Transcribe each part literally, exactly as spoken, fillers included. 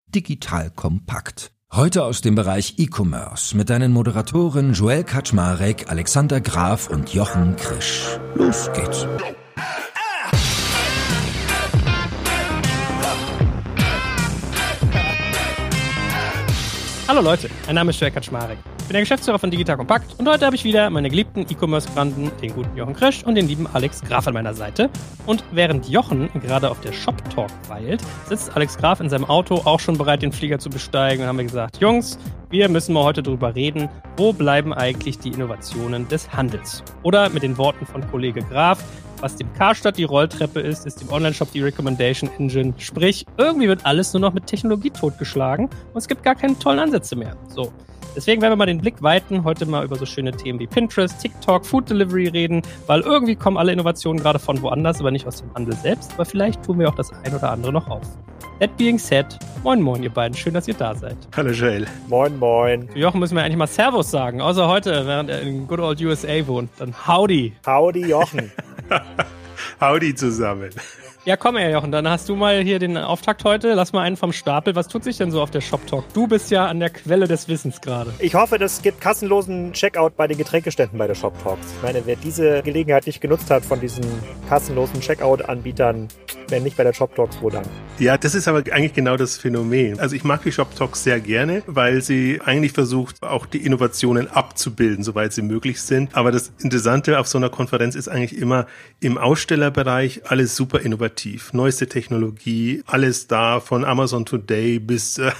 Digital Kompakt. Heute aus dem Bereich E-Commerce mit deinen Moderatoren Joel Kaczmarek, Alexander Graf und Jochen Krisch. Los geht's. Hallo Leute, mein Name ist Joel Kaczmarek. Ich bin der Geschäftsführer von Digital Kompakt und heute habe ich wieder meine geliebten E-Commerce-Granden, den guten Jochen Krisch und den lieben Alex Graf an meiner Seite. Und während Jochen gerade auf der Shop-Talk weilt, sitzt Alex Graf in seinem Auto auch schon bereit, den Flieger zu besteigen. Und haben wir gesagt, Jungs, wir müssen mal heute drüber reden, wo bleiben eigentlich die Innovationen des Handels? Oder mit den Worten von Kollege Graf, was dem Karstadt die Rolltreppe ist, ist dem Onlineshop die Recommendation Engine. Sprich, irgendwie wird alles nur noch mit Technologie totgeschlagen und es gibt gar keine tollen Ansätze mehr. So. Deswegen werden wir mal den Blick weiten, heute mal über so schöne Themen wie Pinterest, TikTok, Food Delivery reden, weil irgendwie kommen alle Innovationen gerade von woanders, aber nicht aus dem Handel selbst. Aber vielleicht tun wir auch das ein oder andere noch auf. That being said, moin moin ihr beiden, schön, dass ihr da seid. Hallo Joel. Moin moin. Zu Jochen müssen wir eigentlich mal Servus sagen, außer heute, während er in good old U S A wohnt. Dann Howdy. Howdy Jochen. Howdy zusammen. Ja, komm her, Jochen, dann hast du mal hier den Auftakt heute. Lass mal einen vom Stapel. Was tut sich denn so auf der Shop-Talk? Du bist ja an der Quelle des Wissens gerade. Ich hoffe, es gibt kassenlosen Checkout bei den Getränkeständen bei der Shop-Talks. Ich meine, wer diese Gelegenheit nicht genutzt hat von diesen kassenlosen Checkout-Anbietern, wenn nicht bei der Shop-Talks, wo dann? Ja, das ist aber eigentlich genau das Phänomen. Also ich mag die Shop-Talks sehr gerne, weil sie eigentlich versucht, auch die Innovationen abzubilden, soweit sie möglich sind. Aber das Interessante auf so einer Konferenz ist eigentlich immer im Ausstellerbereich alles super innovativ. Neueste Technologie, alles da, von Amazon Today bis, äh,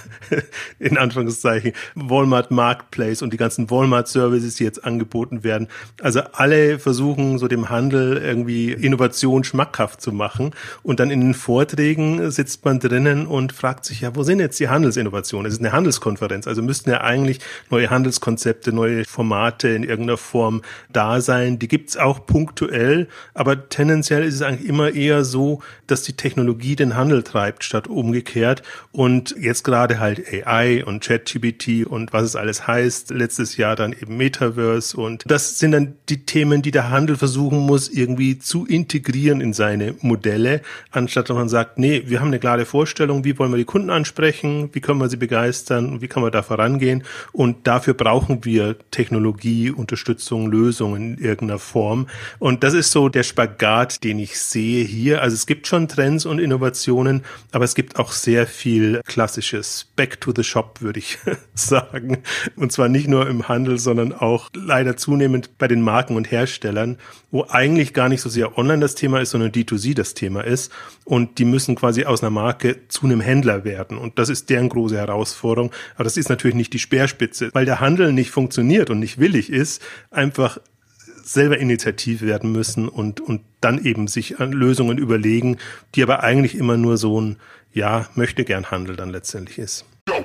in Anführungszeichen, Walmart Marketplace und die ganzen Walmart-Services, die jetzt angeboten werden. Also alle versuchen, so dem Handel irgendwie Innovation schmackhaft zu machen. Und dann in den Vorträgen sitzt man drinnen und fragt sich, ja, wo sind jetzt die Handelsinnovationen? Es ist eine Handelskonferenz, also müssten ja eigentlich neue Handelskonzepte, neue Formate in irgendeiner Form da sein. Die gibt's auch punktuell, aber tendenziell ist es eigentlich immer eher so, dass die Technologie den Handel treibt, statt umgekehrt. Und jetzt gerade halt A I und ChatGPT und was es alles heißt. Letztes Jahr dann eben Metaverse. Und das sind dann die Themen, die der Handel versuchen muss, irgendwie zu integrieren in seine Modelle, anstatt dass man sagt, nee, wir haben eine klare Vorstellung, wie wollen wir die Kunden ansprechen, wie können wir sie begeistern und wie kann man da vorangehen. Und dafür brauchen wir Technologie, Unterstützung, Lösungen in irgendeiner Form. Und das ist so der Spagat, den ich sehe hier. Also es gibt schon Trends und Innovationen, aber es gibt auch sehr viel klassisches Back to the Shop, würde ich sagen. Und zwar nicht nur im Handel, sondern auch leider zunehmend bei den Marken und Herstellern, wo eigentlich gar nicht so sehr online das Thema ist, sondern D zwei C das Thema ist. Und die müssen quasi aus einer Marke zu einem Händler werden. Und das ist deren große Herausforderung. Aber das ist natürlich nicht die Speerspitze, weil der Handel nicht funktioniert und nicht willig ist, einfach selber initiativ werden müssen und, und dann eben sich an Lösungen überlegen, die aber eigentlich immer nur so ein, ja, möchte gern Handel dann letztendlich ist.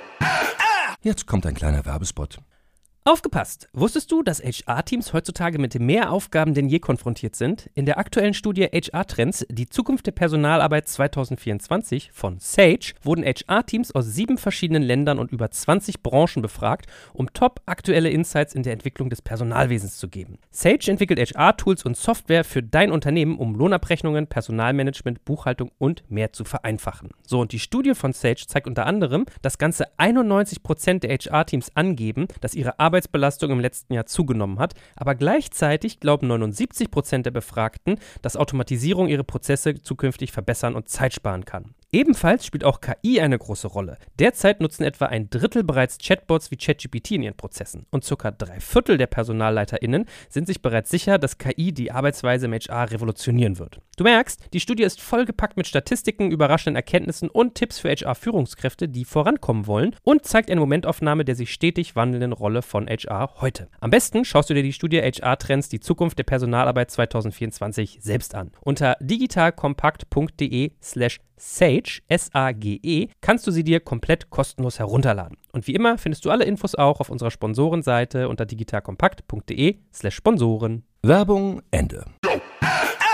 Jetzt kommt ein kleiner Werbespot. Aufgepasst! Wusstest du, dass H R-Teams heutzutage mit mehr Aufgaben denn je konfrontiert sind? In der aktuellen Studie H R-Trends, die Zukunft der Personalarbeit zwanzig vierundzwanzig von Sage, wurden H R-Teams aus sieben verschiedenen Ländern und über zwanzig Branchen befragt, um top aktuelle Insights in der Entwicklung des Personalwesens zu geben. Sage entwickelt H R-Tools und Software für dein Unternehmen, um Lohnabrechnungen, Personalmanagement, Buchhaltung und mehr zu vereinfachen. So, und die Studie von Sage zeigt unter anderem, dass ganze einundneunzig Prozent der H R-Teams angeben, dass ihre Arbeit Arbeitsbelastung im letzten Jahr zugenommen hat, aber gleichzeitig glauben neunundsiebzig Prozent der Befragten, dass Automatisierung ihre Prozesse zukünftig verbessern und Zeit sparen kann. Ebenfalls spielt auch K I eine große Rolle. Derzeit nutzen etwa ein Drittel bereits Chatbots wie ChatGPT in ihren Prozessen und circa drei Viertel der PersonalleiterInnen sind sich bereits sicher, dass K I die Arbeitsweise im H R revolutionieren wird. Du merkst, die Studie ist vollgepackt mit Statistiken, überraschenden Erkenntnissen und Tipps für H R-Führungskräfte, die vorankommen wollen und zeigt eine Momentaufnahme der sich stetig wandelnden Rolle von H R heute. Am besten schaust du dir die Studie H R-Trends, die Zukunft der Personalarbeit zwanzig vierundzwanzig selbst an. Unter digitalkompakt.de slash Sage, S A G E, kannst du sie dir komplett kostenlos herunterladen. Und wie immer findest du alle Infos auch auf unserer Sponsorenseite unter digitalkompakt.de slash Sponsoren. Werbung Ende.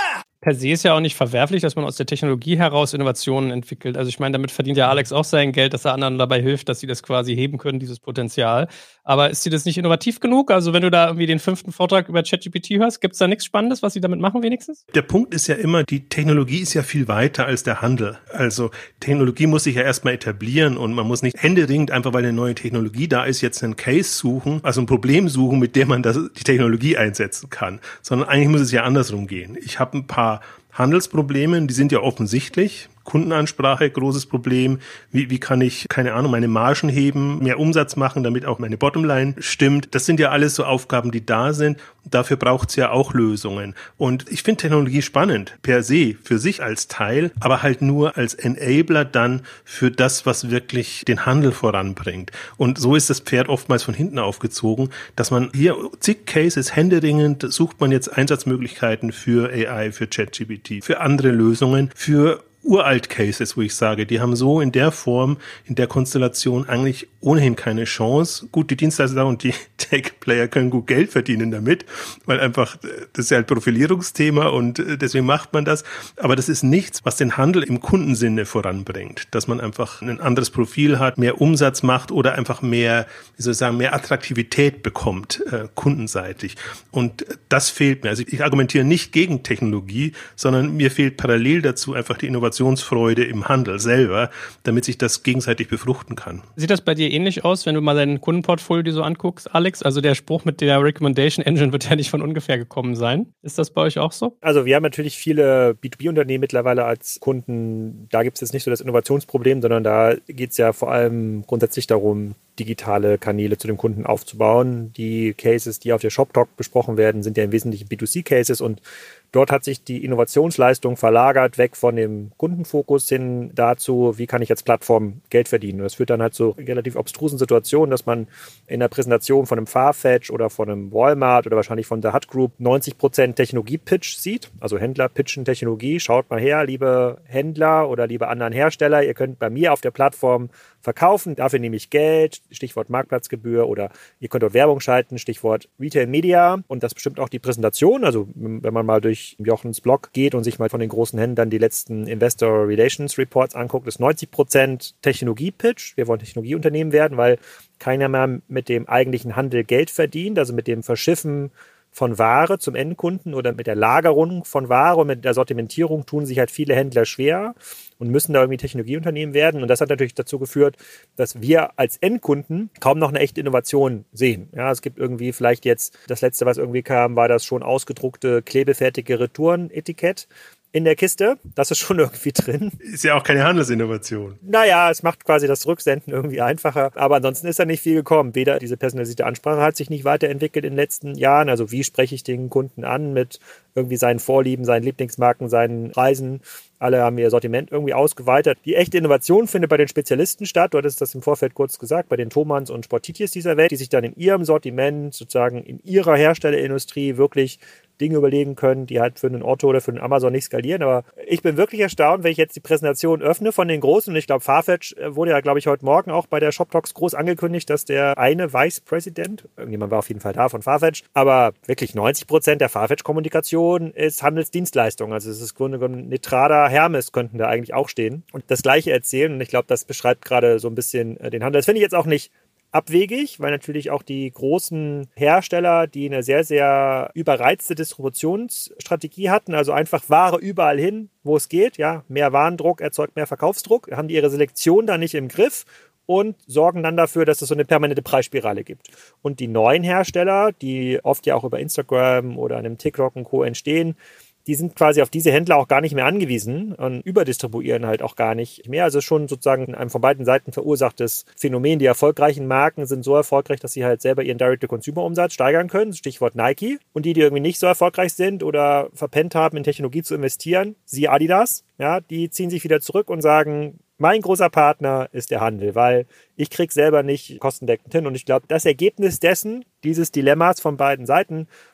per se ist ja auch nicht verwerflich, dass man aus der Technologie heraus Innovationen entwickelt. Also ich meine, damit verdient ja Alex auch sein Geld, dass er anderen dabei hilft, dass sie das quasi heben können, dieses Potenzial. Aber ist dir das nicht innovativ genug? Also wenn du da irgendwie den fünften Vortrag über ChatGPT hörst, gibt es da nichts Spannendes, was sie damit machen wenigstens? Der Punkt ist ja immer, die Technologie ist ja viel weiter als der Handel. Also Technologie muss sich ja erstmal etablieren und man muss nicht händeringend, einfach weil eine neue Technologie da ist, jetzt einen Case suchen, also ein Problem suchen, mit dem man das, die Technologie einsetzen kann. Sondern eigentlich muss es ja andersrum gehen. Ich habe ein paar Handelsprobleme, die sind ja offensichtlich. Kundenansprache, großes Problem. Wie, wie kann ich, keine Ahnung, meine Margen heben, mehr Umsatz machen, damit auch meine Bottomline stimmt? Das sind ja alles so Aufgaben, die da sind. Dafür braucht es ja auch Lösungen. Und ich finde Technologie spannend, per se, für sich als Teil, aber halt nur als Enabler dann für das, was wirklich den Handel voranbringt. Und so ist das Pferd oftmals von hinten aufgezogen, dass man hier zig Cases händeringend sucht man jetzt Einsatzmöglichkeiten für A I, für ChatGPT, für andere Lösungen, für Uralt-Cases, wo ich sage, die haben so in der Form, in der Konstellation eigentlich ohnehin keine Chance. Gut, die Dienstleister und die Tech-Player können gut Geld verdienen damit, weil einfach, das ist ja ein Profilierungsthema und deswegen macht man das. Aber das ist nichts, was den Handel im Kundensinne voranbringt. Dass man einfach ein anderes Profil hat, mehr Umsatz macht oder einfach mehr, wie soll ich sagen, mehr Attraktivität bekommt, äh, kundenseitig. Und das fehlt mir. Also ich argumentiere nicht gegen Technologie, sondern mir fehlt parallel dazu einfach die Innovation Innovationsfreude im Handel selber, damit sich das gegenseitig befruchten kann. Sieht das bei dir ähnlich aus, wenn du mal dein Kundenportfolio dir so anguckst, Alex? Also der Spruch mit der Recommendation Engine wird ja nicht von ungefähr gekommen sein. Ist das bei euch auch so? Also wir haben natürlich viele B zwei B-Unternehmen mittlerweile als Kunden. Da gibt es jetzt nicht so das Innovationsproblem, sondern da geht es ja vor allem grundsätzlich darum, digitale Kanäle zu dem Kunden aufzubauen. Die Cases, die auf der ShopTalk besprochen werden, sind ja im Wesentlichen B zwei C-Cases und dort hat sich die Innovationsleistung verlagert, weg von dem Kundenfokus hin dazu, wie kann ich als Plattform Geld verdienen. Und das führt dann halt zu relativ obstrusen Situationen, dass man in der Präsentation von einem Farfetch oder von einem Walmart oder wahrscheinlich von der Hut Group neunzig Prozent Technologie-Pitch sieht. Also Händler pitchen Technologie. Schaut mal her, liebe Händler oder liebe anderen Hersteller, ihr könnt bei mir auf der Plattform verkaufen, dafür nehme ich Geld, Stichwort Marktplatzgebühr, oder ihr könnt dort Werbung schalten, Stichwort Retail Media, und das bestimmt auch die Präsentation. Also wenn man mal durch Jochens Blog geht und sich mal von den großen Händlern die letzten Investor Relations Reports anguckt, ist neunzig Prozent Technologie-Pitch. Wir wollen Technologieunternehmen werden, weil keiner mehr mit dem eigentlichen Handel Geld verdient, also mit dem Verschiffen von Ware zum Endkunden oder mit der Lagerung von Ware und mit der Sortimentierung tun sich halt viele Händler schwer und müssen da irgendwie Technologieunternehmen werden. Und das hat natürlich dazu geführt, dass wir als Endkunden kaum noch eine echte Innovation sehen. Ja, es gibt irgendwie vielleicht jetzt, das letzte, was irgendwie kam, war das schon ausgedruckte, klebefertige Retourenetikett in der Kiste. Das ist schon irgendwie drin. Ist ja auch keine Handelsinnovation. Naja, es macht quasi das Rücksenden irgendwie einfacher. Aber ansonsten ist da nicht viel gekommen. Weder diese personalisierte Ansprache hat sich nicht weiterentwickelt in den letzten Jahren. Also wie spreche ich den Kunden an mit irgendwie seinen Vorlieben, seinen Lieblingsmarken, seinen Reisen. Alle haben ihr Sortiment irgendwie ausgeweitet. Die echte Innovation findet bei den Spezialisten statt. Du hattest das im Vorfeld kurz gesagt, bei den Thomanns und Sportitiers dieser Welt, die sich dann in ihrem Sortiment, sozusagen in ihrer Herstellerindustrie wirklich Dinge überlegen können, die halt für einen Otto oder für einen Amazon nicht skalieren. Aber ich bin wirklich erstaunt, wenn ich jetzt die Präsentation öffne von den Großen. Und ich glaube, Farfetch wurde ja, glaube ich, heute Morgen auch bei der ShopTalks groß angekündigt, dass der eine Vice President, irgendjemand war auf jeden Fall da von Farfetch, aber wirklich neunzig Prozent der Farfetch-Kommunikation ist Handelsdienstleistung. Also es ist im Grunde genommen Netrada, Hermes könnten da eigentlich auch stehen und das Gleiche erzählen. Und ich glaube, das beschreibt gerade so ein bisschen den Handel. Das finde ich jetzt auch nicht abwegig, weil natürlich auch die großen Hersteller, die eine sehr, sehr überreizte Distributionsstrategie hatten, also einfach Ware überall hin, wo es geht, ja, mehr Warendruck erzeugt mehr Verkaufsdruck, haben die ihre Selektion da nicht im Griff und sorgen dann dafür, dass es so eine permanente Preisspirale gibt. Und die neuen Hersteller, die oft ja auch über Instagram oder einem TikTok und Co. entstehen, die sind quasi auf diese Händler auch gar nicht mehr angewiesen und überdistribuieren halt auch gar nicht mehr. Also schon sozusagen ein von beiden Seiten verursachtes Phänomen. Die erfolgreichen Marken sind so erfolgreich, dass sie halt selber ihren Direct-to-Consumer-Umsatz steigern können. Stichwort Nike. Und die, die irgendwie nicht so erfolgreich sind oder verpennt haben, in Technologie zu investieren, siehe Adidas, ja, die ziehen sich wieder zurück und sagen, mein großer Partner ist der Handel, weil ich kriege selber nicht kostendeckend hin. Und ich glaube, das Ergebnis dessen, dieses Dilemmas von beiden Seiten,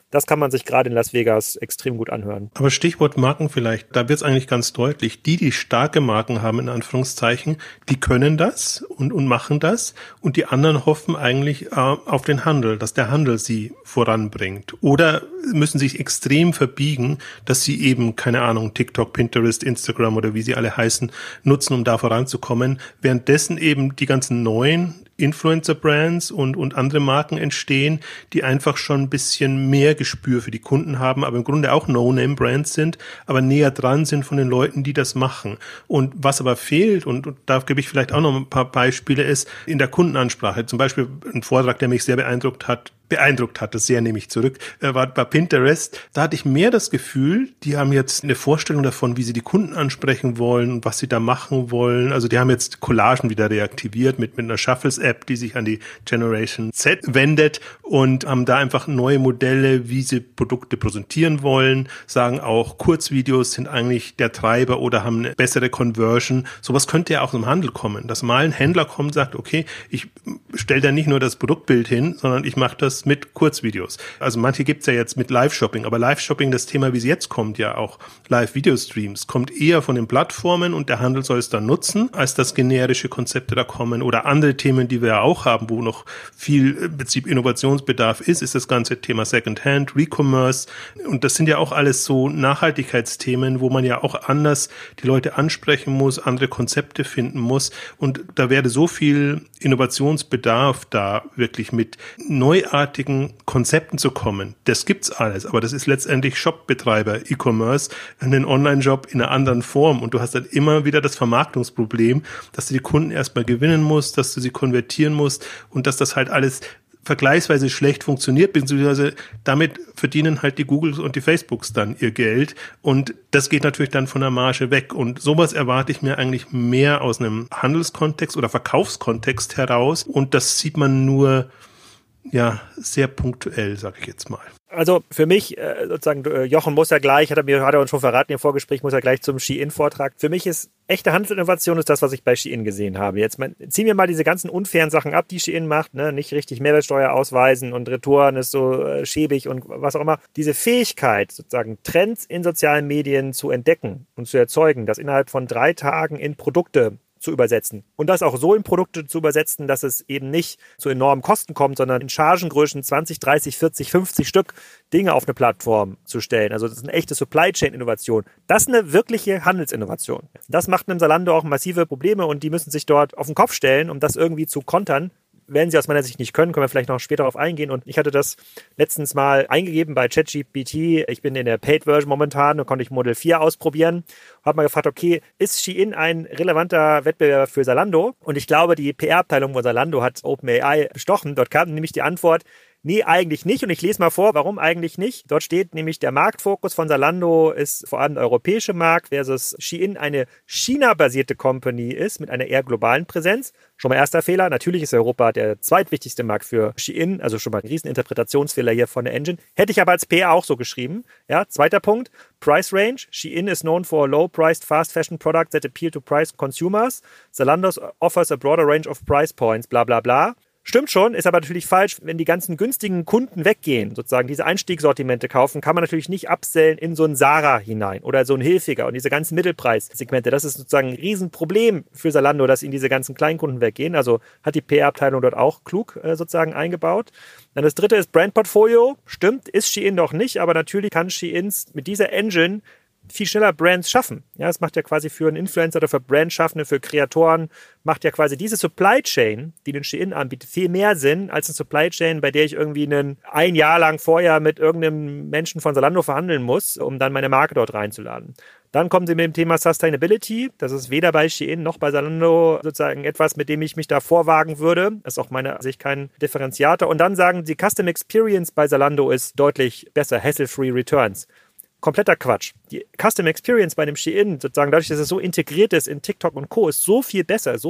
Das kann man sich gerade in Las Vegas extrem gut anhören. Aber Stichwort Marken vielleicht, da wird es eigentlich ganz deutlich. Die, die starke Marken haben, in Anführungszeichen, die können das und, und machen das. Und die anderen hoffen eigentlich äh, auf den Handel, dass der Handel sie voranbringt. Oder müssen sich extrem verbiegen, dass sie eben, keine Ahnung, TikTok, Pinterest, Instagram oder wie sie alle heißen, nutzen, um da voranzukommen. Währenddessen eben die ganzen neuen Influencer-Brands und, und andere Marken entstehen, die einfach schon ein bisschen mehr Gespür für die Kunden haben, aber im Grunde auch No-Name-Brands sind, aber näher dran sind von den Leuten, die das machen. Und was aber fehlt, und, und da gebe ich vielleicht auch noch ein paar Beispiele, ist in der Kundenansprache. Zum Beispiel ein Vortrag, der mich sehr beeindruckt hat, beeindruckt hat, das sehr nehme ich zurück, war bei Pinterest. Da hatte ich mehr das Gefühl, die haben jetzt eine Vorstellung davon, wie sie die Kunden ansprechen wollen und was sie da machen wollen. Also die haben jetzt Collagen wieder reaktiviert mit, mit einer Shuffles-App, die sich an die Generation Z wendet und haben da einfach neue Modelle, wie sie Produkte präsentieren wollen, sagen auch, Kurzvideos sind eigentlich der Treiber oder haben eine bessere Conversion. Sowas könnte ja auch im Handel kommen, dass mal ein Händler kommt und sagt, okay, ich stelle da nicht nur das Produktbild hin, sondern ich mache das mit Kurzvideos. Also manche gibt's ja jetzt mit Live-Shopping, aber Live-Shopping, das Thema, wie es jetzt kommt, ja auch Live-Video-Streams, kommt eher von den Plattformen und der Handel soll es dann nutzen, als dass generische Konzepte da kommen oder andere Themen, die wir ja auch haben, wo noch viel im Prinzip Innovationsbedarf ist, ist das ganze Thema Secondhand, Recommerce und das sind ja auch alles so Nachhaltigkeitsthemen, wo man ja auch anders die Leute ansprechen muss, andere Konzepte finden muss und da wäre so viel Innovationsbedarf da wirklich mit neuartigen Konzepten zu kommen. Das gibt's alles, aber das ist letztendlich Shopbetreiber, E-Commerce, einen Online-Shop in einer anderen Form und du hast dann immer wieder das Vermarktungsproblem, dass du die Kunden erstmal gewinnen musst, dass du sie konvertieren musst und dass das halt alles vergleichsweise schlecht funktioniert, beziehungsweise damit verdienen halt die Googles und die Facebooks dann ihr Geld und das geht natürlich dann von der Marge weg und sowas erwarte ich mir eigentlich mehr aus einem Handelskontext oder Verkaufskontext heraus und das sieht man nur ja, sehr punktuell, sage ich jetzt mal. Also für mich, äh, sozusagen, äh, Jochen muss ja gleich, hat er mir hat er uns schon verraten im Vorgespräch, muss er gleich zum Shein-Vortrag. Für mich ist echte Handelsinnovation ist das, was ich bei Shein gesehen habe. Jetzt mein, ziehen wir mal diese ganzen unfairen Sachen ab, die Shein macht, ne? Nicht richtig Mehrwertsteuer ausweisen und Retouren ist so äh, schäbig und was auch immer. Diese Fähigkeit, sozusagen Trends in sozialen Medien zu entdecken und zu erzeugen, das innerhalb von drei Tagen in Produkte zu übersetzen. Und das auch so in Produkte zu übersetzen, dass es eben nicht zu enormen Kosten kommt, sondern in Chargengrößen zwanzig, dreißig, vierzig, fünfzig Stück Dinge auf eine Plattform zu stellen. Also das ist eine echte Supply-Chain-Innovation. Das ist eine wirkliche Handelsinnovation. Das macht einem Zalando auch massive Probleme und die müssen sich dort auf den Kopf stellen, um das irgendwie zu kontern. Werden sie aus meiner Sicht nicht können, können wir vielleicht noch später darauf eingehen. Und ich hatte das letztens mal eingegeben bei ChatGPT. Ich bin in der Paid-Version momentan, da konnte ich Model vier ausprobieren. Habe mal gefragt, okay, ist Shein ein relevanter Wettbewerber für Zalando? Und ich glaube, die P R-Abteilung von Zalando hat OpenAI bestochen. Dort kam nämlich die Antwort, nee, eigentlich nicht. Und ich lese mal vor, warum eigentlich nicht. Dort steht nämlich, der Marktfokus von Zalando ist vor allem der europäische Markt, versus Shein eine China-basierte Company ist mit einer eher globalen Präsenz. Schon mal erster Fehler. Natürlich ist Europa der zweitwichtigste Markt für Shein, also schon mal ein riesen Interpretationsfehler hier von der Engine. Hätte ich aber als P R auch so geschrieben. Ja, zweiter Punkt, Price Range. Shein is known for low-priced fast fashion products that appeal to price consumers. Zalando offers a broader range of price points, bla bla bla. Stimmt schon, ist aber natürlich falsch, wenn die ganzen günstigen Kunden weggehen, sozusagen diese Einstiegssortimente kaufen, kann man natürlich nicht upsellen in so ein Zara hinein oder so ein Hilfiger und diese ganzen Mittelpreissegmente. Das ist sozusagen ein Riesenproblem für Zalando, dass ihnen diese ganzen Kleinkunden weggehen. Also hat die P R-Abteilung dort auch klug äh, sozusagen eingebaut. Dann das dritte ist Brandportfolio. Stimmt, ist Shein doch nicht, aber natürlich kann Shein mit dieser Engine viel schneller Brands schaffen. Ja, das macht ja quasi für einen Influencer oder für Brandschaffende, für Kreatoren, macht ja quasi diese Supply Chain, die den Shein anbietet, viel mehr Sinn als eine Supply Chain, bei der ich irgendwie einen, ein Jahr lang vorher mit irgendeinem Menschen von Zalando verhandeln muss, um dann meine Marke dort reinzuladen. Dann kommen sie mit dem Thema Sustainability. Das ist weder bei Shein noch bei Zalando sozusagen etwas, mit dem ich mich da vorwagen würde. Das ist auch meiner Sicht kein Differenziator. Und dann sagen sie, Custom Experience bei Zalando ist deutlich besser, hassle-free Returns. Kompletter Quatsch. Die Custom Experience bei dem Shein, sozusagen dadurch, dass es so integriert ist in TikTok und Co., ist so viel besser, so viel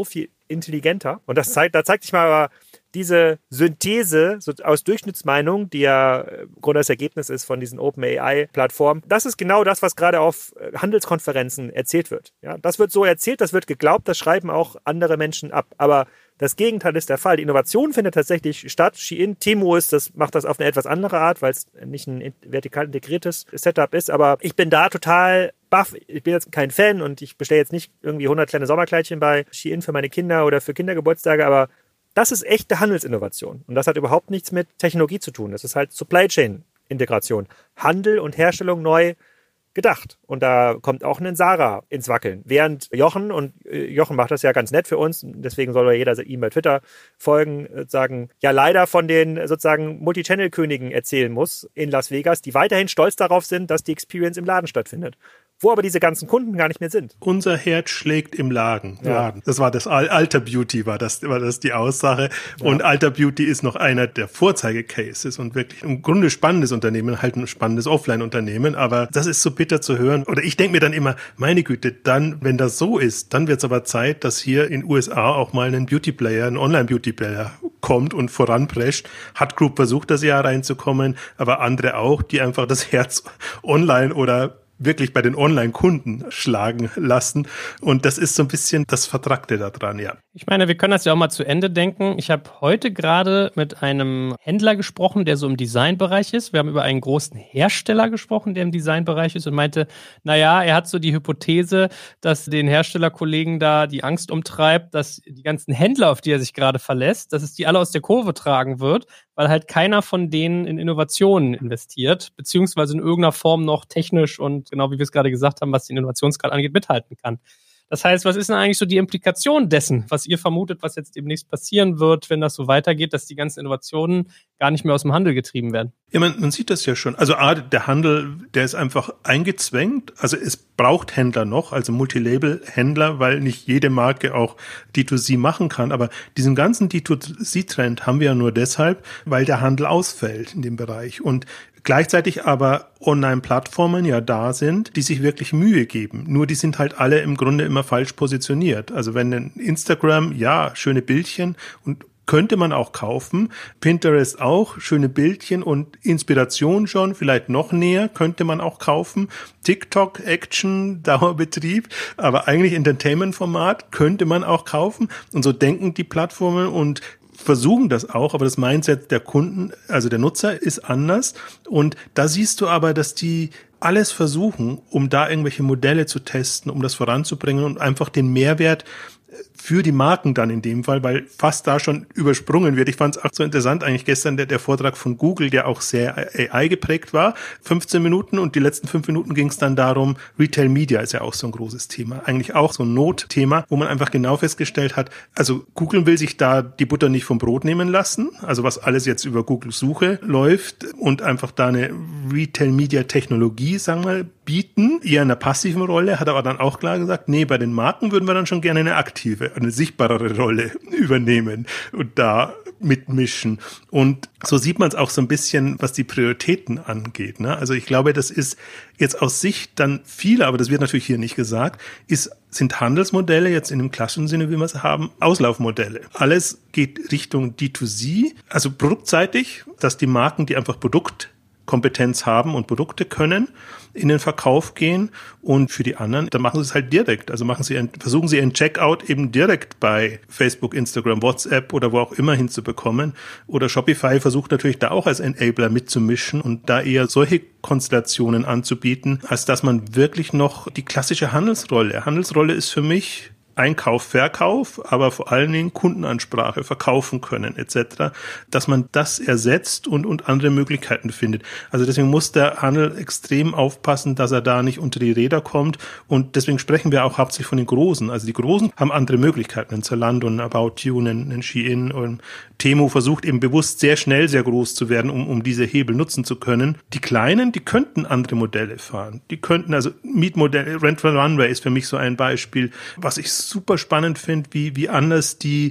intelligenter. Und das zeigt, da zeigt sich mal aber diese Synthese so aus Durchschnittsmeinung, die ja im Grunde das Ergebnis ist von diesen OpenAI-Plattformen. Das ist genau das, was gerade auf Handelskonferenzen erzählt wird. Ja, das wird so erzählt, das wird geglaubt, das schreiben auch andere Menschen ab. Aber das Gegenteil ist der Fall. Die Innovation findet tatsächlich statt. Shein, Temu ist, das macht das auf eine etwas andere Art, weil es nicht ein vertikal integriertes Setup ist. Aber ich bin da total baff. Ich bin jetzt kein Fan und ich bestelle jetzt nicht irgendwie hundert kleine Sommerkleidchen bei Shein für meine Kinder oder für Kindergeburtstage, aber das ist echte Handelsinnovation. Und das hat überhaupt nichts mit Technologie zu tun. Das ist halt Supply Chain Integration. Handel und Herstellung neu gedacht. Und da kommt auch ein Sarah ins Wackeln. Während Jochen, und Jochen macht das ja ganz nett für uns, deswegen soll ja jeder ihm bei Twitter folgen, sagen, ja leider von den sozusagen Multi-Channel-Königen erzählen muss in Las Vegas, die weiterhin stolz darauf sind, dass die Experience im Laden stattfindet. Wo aber diese ganzen Kunden gar nicht mehr sind. Unser Herz schlägt im Laden. Ja. Das war das Alter Beauty, war das, war das die Aussage. Ja. Und Alter Beauty ist noch einer der Vorzeigecases und wirklich im Grunde spannendes Unternehmen, halt ein spannendes Offline-Unternehmen. Aber das ist so bitter zu hören. Oder ich denke mir dann immer, meine Güte, dann, wenn das so ist, dann wird es aber Zeit, dass hier in U S A auch mal ein Beauty-Player, ein Online-Beauty-Player kommt und voranprescht. Hat Group versucht, das Jahr reinzukommen, aber andere auch, die einfach das Herz online oder wirklich bei den Online-Kunden schlagen lassen. Und das ist so ein bisschen das Vertrackte daran, ja. Ich meine, wir können das ja auch mal zu Ende denken. Ich habe heute gerade mit einem Händler gesprochen, der so im Designbereich ist. Wir haben über einen großen Hersteller gesprochen, der im Designbereich ist und meinte, naja, er hat so die Hypothese, dass den Herstellerkollegen da die Angst umtreibt, dass die ganzen Händler, auf die er sich gerade verlässt, dass es die alle aus der Kurve tragen wird, weil halt keiner von denen in Innovationen investiert, beziehungsweise in irgendeiner Form noch technisch und genau wie wir es gerade gesagt haben, was den Innovationsgrad angeht, mithalten kann. Das heißt, was ist denn eigentlich so die Implikation dessen, was ihr vermutet, was jetzt demnächst passieren wird, wenn das so weitergeht, dass die ganzen Innovationen gar nicht mehr aus dem Handel getrieben werden? Ja, man, man sieht das ja schon. Also A, der Handel, der ist einfach eingezwängt. Also es braucht Händler noch, also Multilabel-Händler, weil nicht jede Marke auch D zwei C machen kann. Aber diesen ganzen D zwei C-Trend haben wir ja nur deshalb, weil der Handel ausfällt in dem Bereich. Und gleichzeitig aber Online-Plattformen ja da sind, die sich wirklich Mühe geben. Nur die sind halt alle im Grunde immer falsch positioniert. Also wenn ein Instagram, ja, schöne Bildchen und könnte man auch kaufen. Pinterest auch, schöne Bildchen und Inspiration schon, vielleicht noch näher, könnte man auch kaufen. TikTok, Action, Dauerbetrieb, aber eigentlich Entertainment-Format könnte man auch kaufen. Und so denken die Plattformen und versuchen das auch, aber das Mindset der Kunden, also der Nutzer, ist anders. Und da siehst du aber, dass die alles versuchen, um da irgendwelche Modelle zu testen, um das voranzubringen und einfach den Mehrwert für die Marken dann in dem Fall, weil fast da schon übersprungen wird. Ich fand es auch so interessant, eigentlich gestern der, der Vortrag von Google, der auch sehr A I geprägt war, fünfzehn Minuten und die letzten fünf Minuten ging es dann darum, Retail Media ist ja auch so ein großes Thema, eigentlich auch so ein Notthema, wo man einfach genau festgestellt hat, also Google will sich da die Butter nicht vom Brot nehmen lassen, also was alles jetzt über Google Suche läuft und einfach da eine Retail Media Technologie, sagen wir, bieten, eher in einer passiven Rolle, hat aber dann auch klar gesagt, nee, bei den Marken würden wir dann schon gerne eine aktive, eine sichtbarere Rolle übernehmen und da mitmischen. Und so sieht man es auch so ein bisschen, was die Prioritäten angeht. Ne? Also ich glaube, das ist jetzt aus Sicht dann viele, aber das wird natürlich hier nicht gesagt, ist, sind Handelsmodelle jetzt in dem klassischen Sinne, wie wir es haben, Auslaufmodelle. Alles geht Richtung D zwei C, also produktseitig, dass die Marken, die einfach Produktkompetenz haben und Produkte können, in den Verkauf gehen und für die anderen, dann machen sie es halt direkt. Also machen sie, ein, versuchen sie einen Checkout eben direkt bei Facebook, Instagram, WhatsApp oder wo auch immer hinzubekommen. Oder Shopify versucht natürlich da auch als Enabler mitzumischen und da eher solche Konstellationen anzubieten, als dass man wirklich noch die klassische Handelsrolle. Handelsrolle ist für mich Einkauf, Verkauf, aber vor allen Dingen Kundenansprache, verkaufen können et cetera, dass man das ersetzt und, und andere Möglichkeiten findet. Also deswegen muss der Handel extrem aufpassen, dass er da nicht unter die Räder kommt und deswegen sprechen wir auch hauptsächlich von den Großen. Also die Großen haben andere Möglichkeiten, ein Zalando, ein About You, ein, ein Shein und Temu versucht eben bewusst sehr schnell sehr groß zu werden, um, um diese Hebel nutzen zu können. Die Kleinen, die könnten andere Modelle fahren. Die könnten, also Mietmodelle, Rent for Runway ist für mich so ein Beispiel, was ich super spannend finde, wie, wie anders die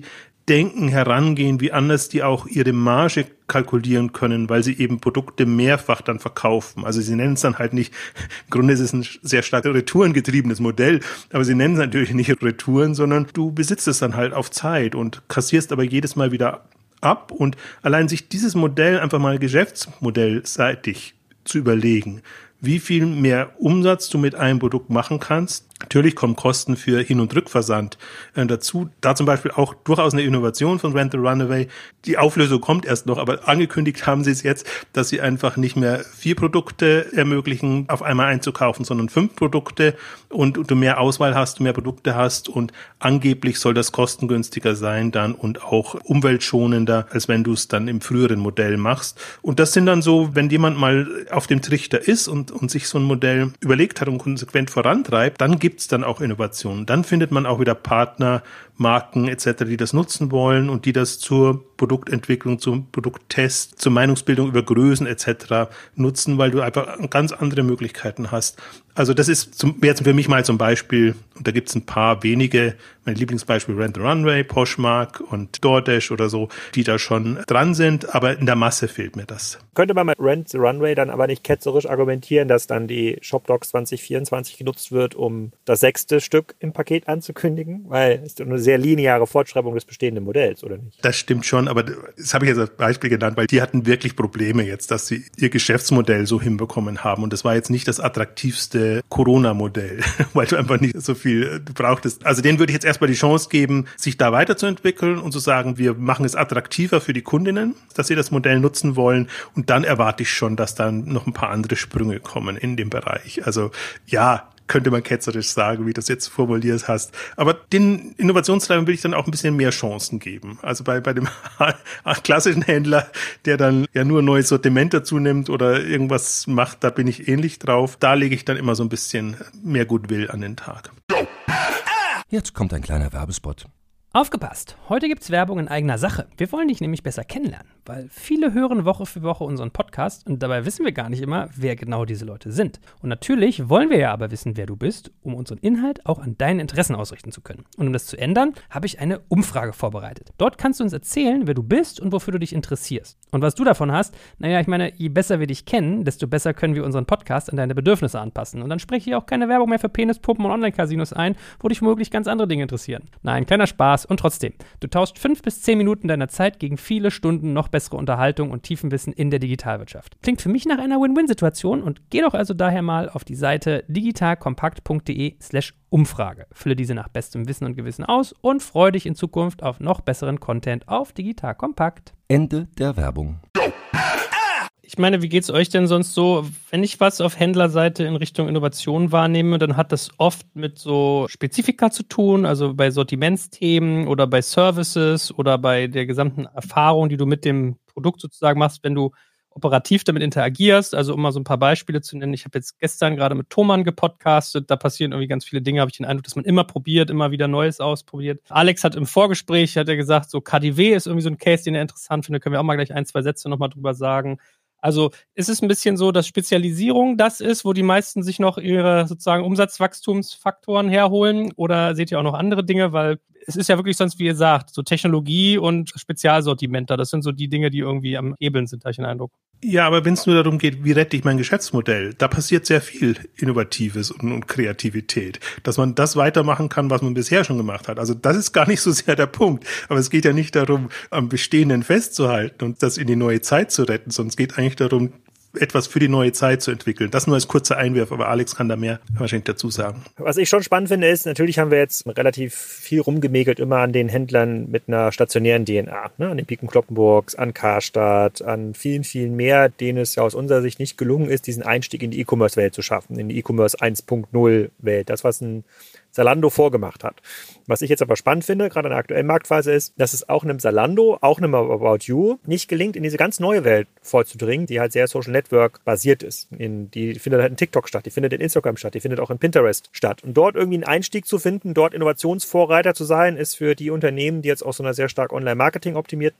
denken, herangehen, wie anders die auch ihre Marge kalkulieren können, weil sie eben Produkte mehrfach dann verkaufen. Also sie nennen es dann halt nicht, im Grunde ist es ein sehr stark retourengetriebenes Modell, aber sie nennen es natürlich nicht Retouren, sondern du besitzt es dann halt auf Zeit und kassierst aber jedes Mal wieder ab. Und allein sich dieses Modell einfach mal geschäftsmodellseitig zu überlegen, wie viel mehr Umsatz du mit einem Produkt machen kannst. Natürlich kommen Kosten für Hin- und Rückversand äh, dazu. Da zum Beispiel auch durchaus eine Innovation von Rent the Runaway. Die Auflösung kommt erst noch, aber angekündigt haben sie es jetzt, dass sie einfach nicht mehr vier Produkte ermöglichen, auf einmal einzukaufen, sondern fünf Produkte und, und du mehr Auswahl hast, mehr Produkte hast und angeblich soll das kostengünstiger sein dann und auch umweltschonender, als wenn du es dann im früheren Modell machst. Und das sind dann so, wenn jemand mal auf dem Trichter ist und, und sich so ein Modell überlegt hat und konsequent vorantreibt, dann gibt es dann auch Innovationen. Dann findet man auch wieder Partner, Marken et cetera, die das nutzen wollen und die das zur Produktentwicklung, zum Produkttest, zur Meinungsbildung über Größen et cetera nutzen, weil du einfach ganz andere Möglichkeiten hast. Also das ist zum, jetzt für mich mal zum Beispiel, und da gibt es ein paar wenige, mein Lieblingsbeispiel Rent the Runway, Poshmark und DoorDash oder so, die da schon dran sind, aber in der Masse fehlt mir das. Könnte man mit Rent the Runway dann aber nicht ketzerisch argumentieren, dass dann die ShopDocs zwanzig vierundzwanzig genutzt wird, um das sechste Stück im Paket anzukündigen? Weil es ist eine sehr lineare Fortschreibung des bestehenden Modells, oder nicht? Das stimmt schon, aber das habe ich jetzt als Beispiel genannt, weil die hatten wirklich Probleme jetzt, dass sie ihr Geschäftsmodell so hinbekommen haben und das war jetzt nicht das attraktivste Corona-Modell, weil du einfach nicht so viel brauchtest. Also denen würde ich jetzt erstmal die Chance geben, sich da weiterzuentwickeln und zu sagen, wir machen es attraktiver für die Kundinnen, dass sie das Modell nutzen wollen und dann erwarte ich schon, dass dann noch ein paar andere Sprünge kommen in dem Bereich. Also ja, könnte man ketzerisch sagen, wie du das jetzt formuliert hast. Aber den Innovationstreibern will ich dann auch ein bisschen mehr Chancen geben. Also bei, bei dem klassischen Händler, der dann ja nur ein neues Sortiment dazu nimmt oder irgendwas macht, da bin ich ähnlich drauf. Da lege ich dann immer so ein bisschen mehr Goodwill an den Tag. Jetzt kommt ein kleiner Werbespot. Aufgepasst! Heute gibt's Werbung in eigener Sache. Wir wollen dich nämlich besser kennenlernen, weil viele hören Woche für Woche unseren Podcast und dabei wissen wir gar nicht immer, wer genau diese Leute sind. Und natürlich wollen wir ja aber wissen, wer du bist, um unseren Inhalt auch an deinen Interessen ausrichten zu können. Und um das zu ändern, habe ich eine Umfrage vorbereitet. Dort kannst du uns erzählen, wer du bist und wofür du dich interessierst. Und was du davon hast, naja, ich meine, je besser wir dich kennen, desto besser können wir unseren Podcast an deine Bedürfnisse anpassen. Und dann spreche ich auch keine Werbung mehr für Penispuppen und Online-Casinos ein, wo dich womöglich ganz andere Dinge interessieren. Nein, kleiner Spaß. Und trotzdem, du tauschst fünf bis zehn Minuten deiner Zeit gegen viele Stunden noch bessere Unterhaltung und Tiefenwissen in der Digitalwirtschaft. Klingt für mich nach einer Win-Win-Situation und geh doch also daher mal auf die Seite digitalkompakt.de slash Umfrage. Fülle diese nach bestem Wissen und Gewissen aus und freue dich in Zukunft auf noch besseren Content auf Digital Kompakt. Ende der Werbung. Ich meine, wie geht's euch denn sonst so? Wenn ich was auf Händlerseite in Richtung Innovation wahrnehme, dann hat das oft mit so Spezifika zu tun, also bei Sortimentsthemen oder bei Services oder bei der gesamten Erfahrung, die du mit dem Produkt sozusagen machst, wenn du operativ damit interagierst. Also um mal so ein paar Beispiele zu nennen. Ich habe jetzt gestern gerade mit Thomann gepodcastet. Da passieren irgendwie ganz viele Dinge, habe ich den Eindruck, dass man immer probiert, immer wieder Neues ausprobiert. Alex hat im Vorgespräch, hat er gesagt, so K D W ist irgendwie so ein Case, den er interessant findet. Können wir auch mal gleich ein, zwei Sätze nochmal drüber sagen. Also ist es ein bisschen so, dass Spezialisierung das ist, wo die meisten sich noch ihre sozusagen Umsatzwachstumsfaktoren herholen? Oder seht ihr auch noch andere Dinge? Weil es ist ja wirklich sonst, wie ihr sagt, so Technologie und Spezialsortimenter. Das sind so die Dinge, die irgendwie am Hebeln sind, habe ich den Eindruck. Ja, aber wenn es nur darum geht, wie rette ich mein Geschäftsmodell, da passiert sehr viel Innovatives und, und Kreativität, dass man das weitermachen kann, was man bisher schon gemacht hat. Also das ist gar nicht so sehr der Punkt. Aber es geht ja nicht darum, am Bestehenden festzuhalten und das in die neue Zeit zu retten, sondern es geht eigentlich darum, etwas für die neue Zeit zu entwickeln. Das nur als kurzer Einwurf, aber Alex kann da mehr wahrscheinlich dazu sagen. Was ich schon spannend finde, ist, natürlich haben wir jetzt relativ viel rumgemäkelt immer an den Händlern mit einer stationären D N A, ne? An den Piken Kloppenburgs, an Karstadt, an vielen, vielen mehr, denen es ja aus unserer Sicht nicht gelungen ist, diesen Einstieg in die E-Commerce-Welt zu schaffen, in die E-Commerce eins Punkt null Welt. Das, was ein Zalando vorgemacht hat. Was ich jetzt aber spannend finde, gerade in der aktuellen Marktphase, ist, dass es auch einem Zalando, auch einem About You nicht gelingt, in diese ganz neue Welt vorzudringen, die halt sehr Social Network basiert ist. In, die findet halt in TikTok statt, die findet in Instagram statt, die findet auch in Pinterest statt. Und dort irgendwie einen Einstieg zu finden, dort Innovationsvorreiter zu sein, ist für die Unternehmen, die jetzt aus so einer sehr stark Online-Marketing optimierten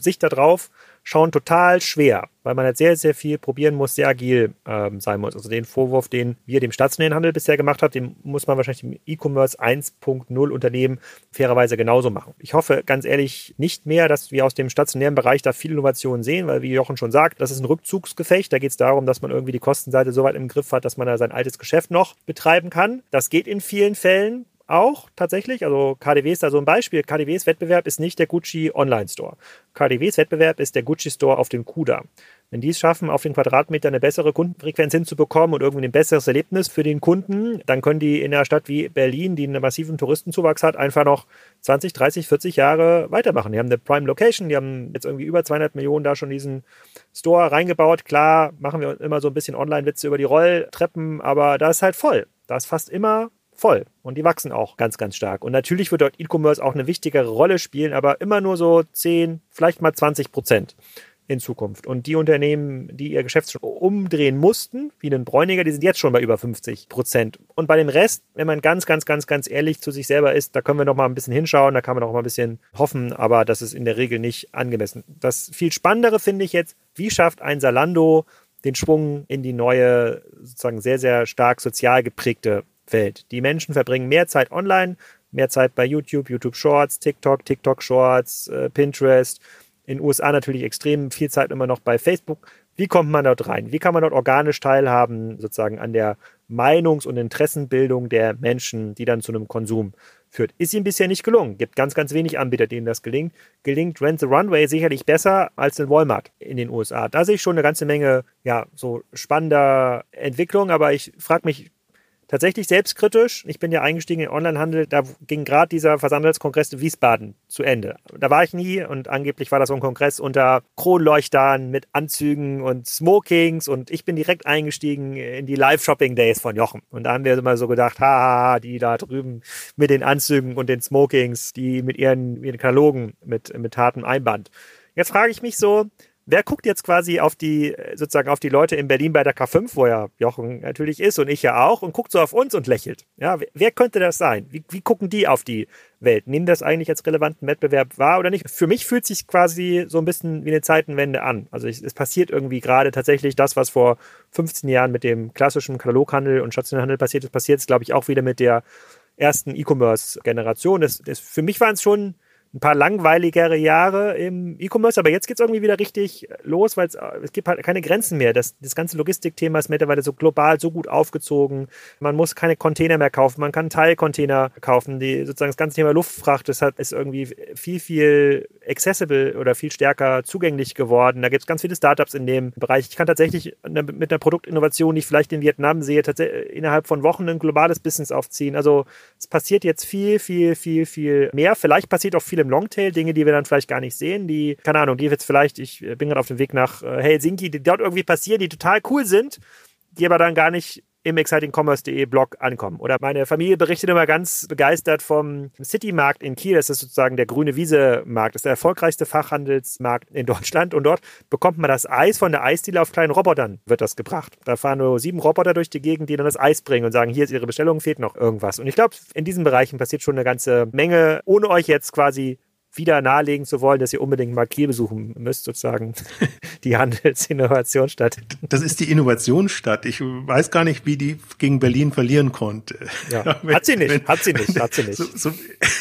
Sicht da drauf schauen total schwer, weil man halt sehr, sehr viel probieren muss, sehr agil ähm, sein muss. Also den Vorwurf, den wir dem stationären Handel bisher gemacht haben, den muss man wahrscheinlich im E-Commerce eins Punkt null Unternehmen fairerweise genauso machen. Ich hoffe ganz ehrlich nicht mehr, dass wir aus dem stationären Bereich da viel Innovation sehen, weil wie Jochen schon sagt, das ist ein Rückzugsgefecht. Da geht es darum, dass man irgendwie die Kostenseite so weit im Griff hat, dass man da sein altes Geschäft noch betreiben kann. Das geht in vielen Fällen auch tatsächlich, also K D W ist da so ein Beispiel. K D Ws Wettbewerb ist nicht der Gucci Online-Store. K D Ws Wettbewerb ist der Gucci-Store auf dem Kuda. Wenn die es schaffen, auf den Quadratmeter eine bessere Kundenfrequenz hinzubekommen und irgendwie ein besseres Erlebnis für den Kunden, dann können die in einer Stadt wie Berlin, die einen massiven Touristenzuwachs hat, einfach noch zwanzig, dreißig, vierzig Jahre weitermachen. Die haben eine Prime Location, die haben jetzt irgendwie über zweihundert Millionen da schon diesen Store reingebaut. Klar, machen wir immer so ein bisschen Online-Witze über die Rolltreppen, aber da ist halt voll. Da ist fast immer voll. Und die wachsen auch ganz, ganz stark. Und natürlich wird dort E-Commerce auch eine wichtigere Rolle spielen, aber immer nur so zehn, vielleicht mal zwanzig Prozent in Zukunft. Und die Unternehmen, die ihr Geschäft schon umdrehen mussten, wie ein Bräuniger, die sind jetzt schon bei über fünfzig Prozent. Und bei dem Rest, wenn man ganz, ganz, ganz, ganz ehrlich zu sich selber ist, da können wir noch mal ein bisschen hinschauen, da kann man noch mal ein bisschen hoffen, aber das ist in der Regel nicht angemessen. Das viel Spannendere finde ich jetzt, wie schafft ein Zalando den Schwung in die neue, sozusagen sehr, sehr stark sozial geprägte Welt. Die Menschen verbringen mehr Zeit online, mehr Zeit bei YouTube, YouTube Shorts, TikTok, TikTok Shorts, äh, Pinterest. In den U S A natürlich extrem viel Zeit immer noch bei Facebook. Wie kommt man dort rein? Wie kann man dort organisch teilhaben, sozusagen an der Meinungs- und Interessenbildung der Menschen, die dann zu einem Konsum führt? Ist ihm bisher nicht gelungen. Gibt ganz, ganz wenig Anbieter, denen das gelingt. Gelingt Rent the Runway sicherlich besser als in Walmart in den U S A. Da sehe ich schon eine ganze Menge, ja, so spannender Entwicklung, aber ich frage mich tatsächlich selbstkritisch. Ich bin ja eingestiegen in den Onlinehandel, da ging gerade dieser Versandhandelskongress in Wiesbaden zu Ende. Da war ich nie und angeblich war das so ein Kongress unter Kronleuchtern mit Anzügen und Smokings und ich bin direkt eingestiegen in die Live-Shopping-Days von Jochen. Und da haben wir immer so gedacht, haha, die da drüben mit den Anzügen und den Smokings, die mit ihren, ihren Katalogen mit, mit hartem Einband. Jetzt frage ich mich so, wer guckt jetzt quasi auf die, sozusagen auf die Leute in Berlin bei der K fünf, wo ja Jochen natürlich ist und ich ja auch, und guckt so auf uns und lächelt? Ja, wer, wer könnte das sein? Wie, wie gucken die auf die Welt? Nehmen das eigentlich als relevanten Wettbewerb wahr oder nicht? Für mich fühlt sich quasi so ein bisschen wie eine Zeitenwende an. Also ich, es passiert irgendwie gerade tatsächlich das, was vor fünfzehn Jahren mit dem klassischen Kataloghandel und stationären Handel passiert ist, passiert es, glaube ich, auch wieder mit der ersten E-Commerce-Generation. Das, das, für mich waren es schon ein paar langweiligere Jahre im E-Commerce, aber jetzt geht es irgendwie wieder richtig los, weil es gibt halt keine Grenzen mehr. Das, das ganze Logistikthema ist mittlerweile so global, so gut aufgezogen. Man muss keine Container mehr kaufen, man kann Teilcontainer kaufen. Die, sozusagen das ganze Thema Luftfracht ist, halt, ist irgendwie viel, viel accessible oder viel stärker zugänglich geworden. Da gibt es ganz viele Startups in dem Bereich. Ich kann tatsächlich eine, mit einer Produktinnovation, die ich vielleicht in Vietnam sehe, tatsächlich innerhalb von Wochen ein globales Business aufziehen. Also es passiert jetzt viel, viel, viel, viel mehr. Vielleicht passiert auch viel im Longtail, Dinge, die wir dann vielleicht gar nicht sehen, die, keine Ahnung, die jetzt vielleicht, ich bin gerade auf dem Weg nach äh, Helsinki, die dort irgendwie passieren, die total cool sind, die aber dann gar nicht im exciting commerce punkt de Blog ankommen. Oder meine Familie berichtet immer ganz begeistert vom City-Markt in Kiel. Das ist sozusagen der grüne Wiese-Markt. Das ist der erfolgreichste Fachhandelsmarkt in Deutschland. Und dort bekommt man das Eis von der Eisdiele auf kleinen Robotern, wird das gebracht. Da fahren nur sieben Roboter durch die Gegend, die dann das Eis bringen und sagen, hier ist Ihre Bestellung, fehlt noch irgendwas. Und ich glaube, in diesen Bereichen passiert schon eine ganze Menge, ohne euch jetzt quasi wieder nahelegen zu wollen, dass ihr unbedingt mal Kiel besuchen müsst, sozusagen die Handelsinnovationsstadt. Das ist die Innovationsstadt. Ich weiß gar nicht, wie die gegen Berlin verlieren konnte. Ja. wenn, hat sie nicht, wenn, hat sie nicht, hat sie nicht. So, so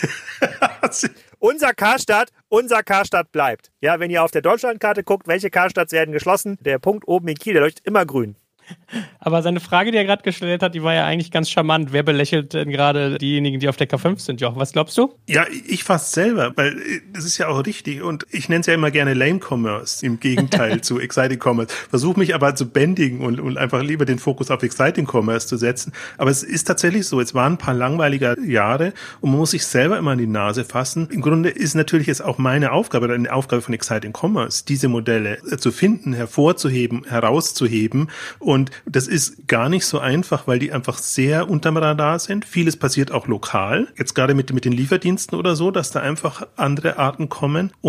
unser Karstadt, unser Karstadt bleibt. Ja, wenn ihr auf der Deutschlandkarte guckt, welche Karstadts werden geschlossen, der Punkt oben in Kiel, der leuchtet immer grün. Aber seine Frage, die er gerade gestellt hat, die war ja eigentlich ganz charmant. Wer belächelt denn gerade diejenigen, die auf der K fünf sind, Joch? Was glaubst du? Ja, ich fast selber, weil das ist ja auch richtig. Und ich nenne es ja immer gerne Lame Commerce, im Gegenteil zu Exciting Commerce. Versuche mich aber zu bändigen und, und einfach lieber den Fokus auf Exciting Commerce zu setzen. Aber es ist tatsächlich so, es waren ein paar langweilige Jahre und man muss sich selber immer an die Nase fassen. Im Grunde ist natürlich jetzt auch meine Aufgabe, oder eine Aufgabe von Exciting Commerce, diese Modelle zu finden, hervorzuheben, herauszuheben. Und das ist gar nicht so einfach, weil die einfach sehr unterm Radar sind. Vieles passiert auch lokal. Jetzt gerade mit, mit den Lieferdiensten oder so, dass da einfach andere Arten kommen. Und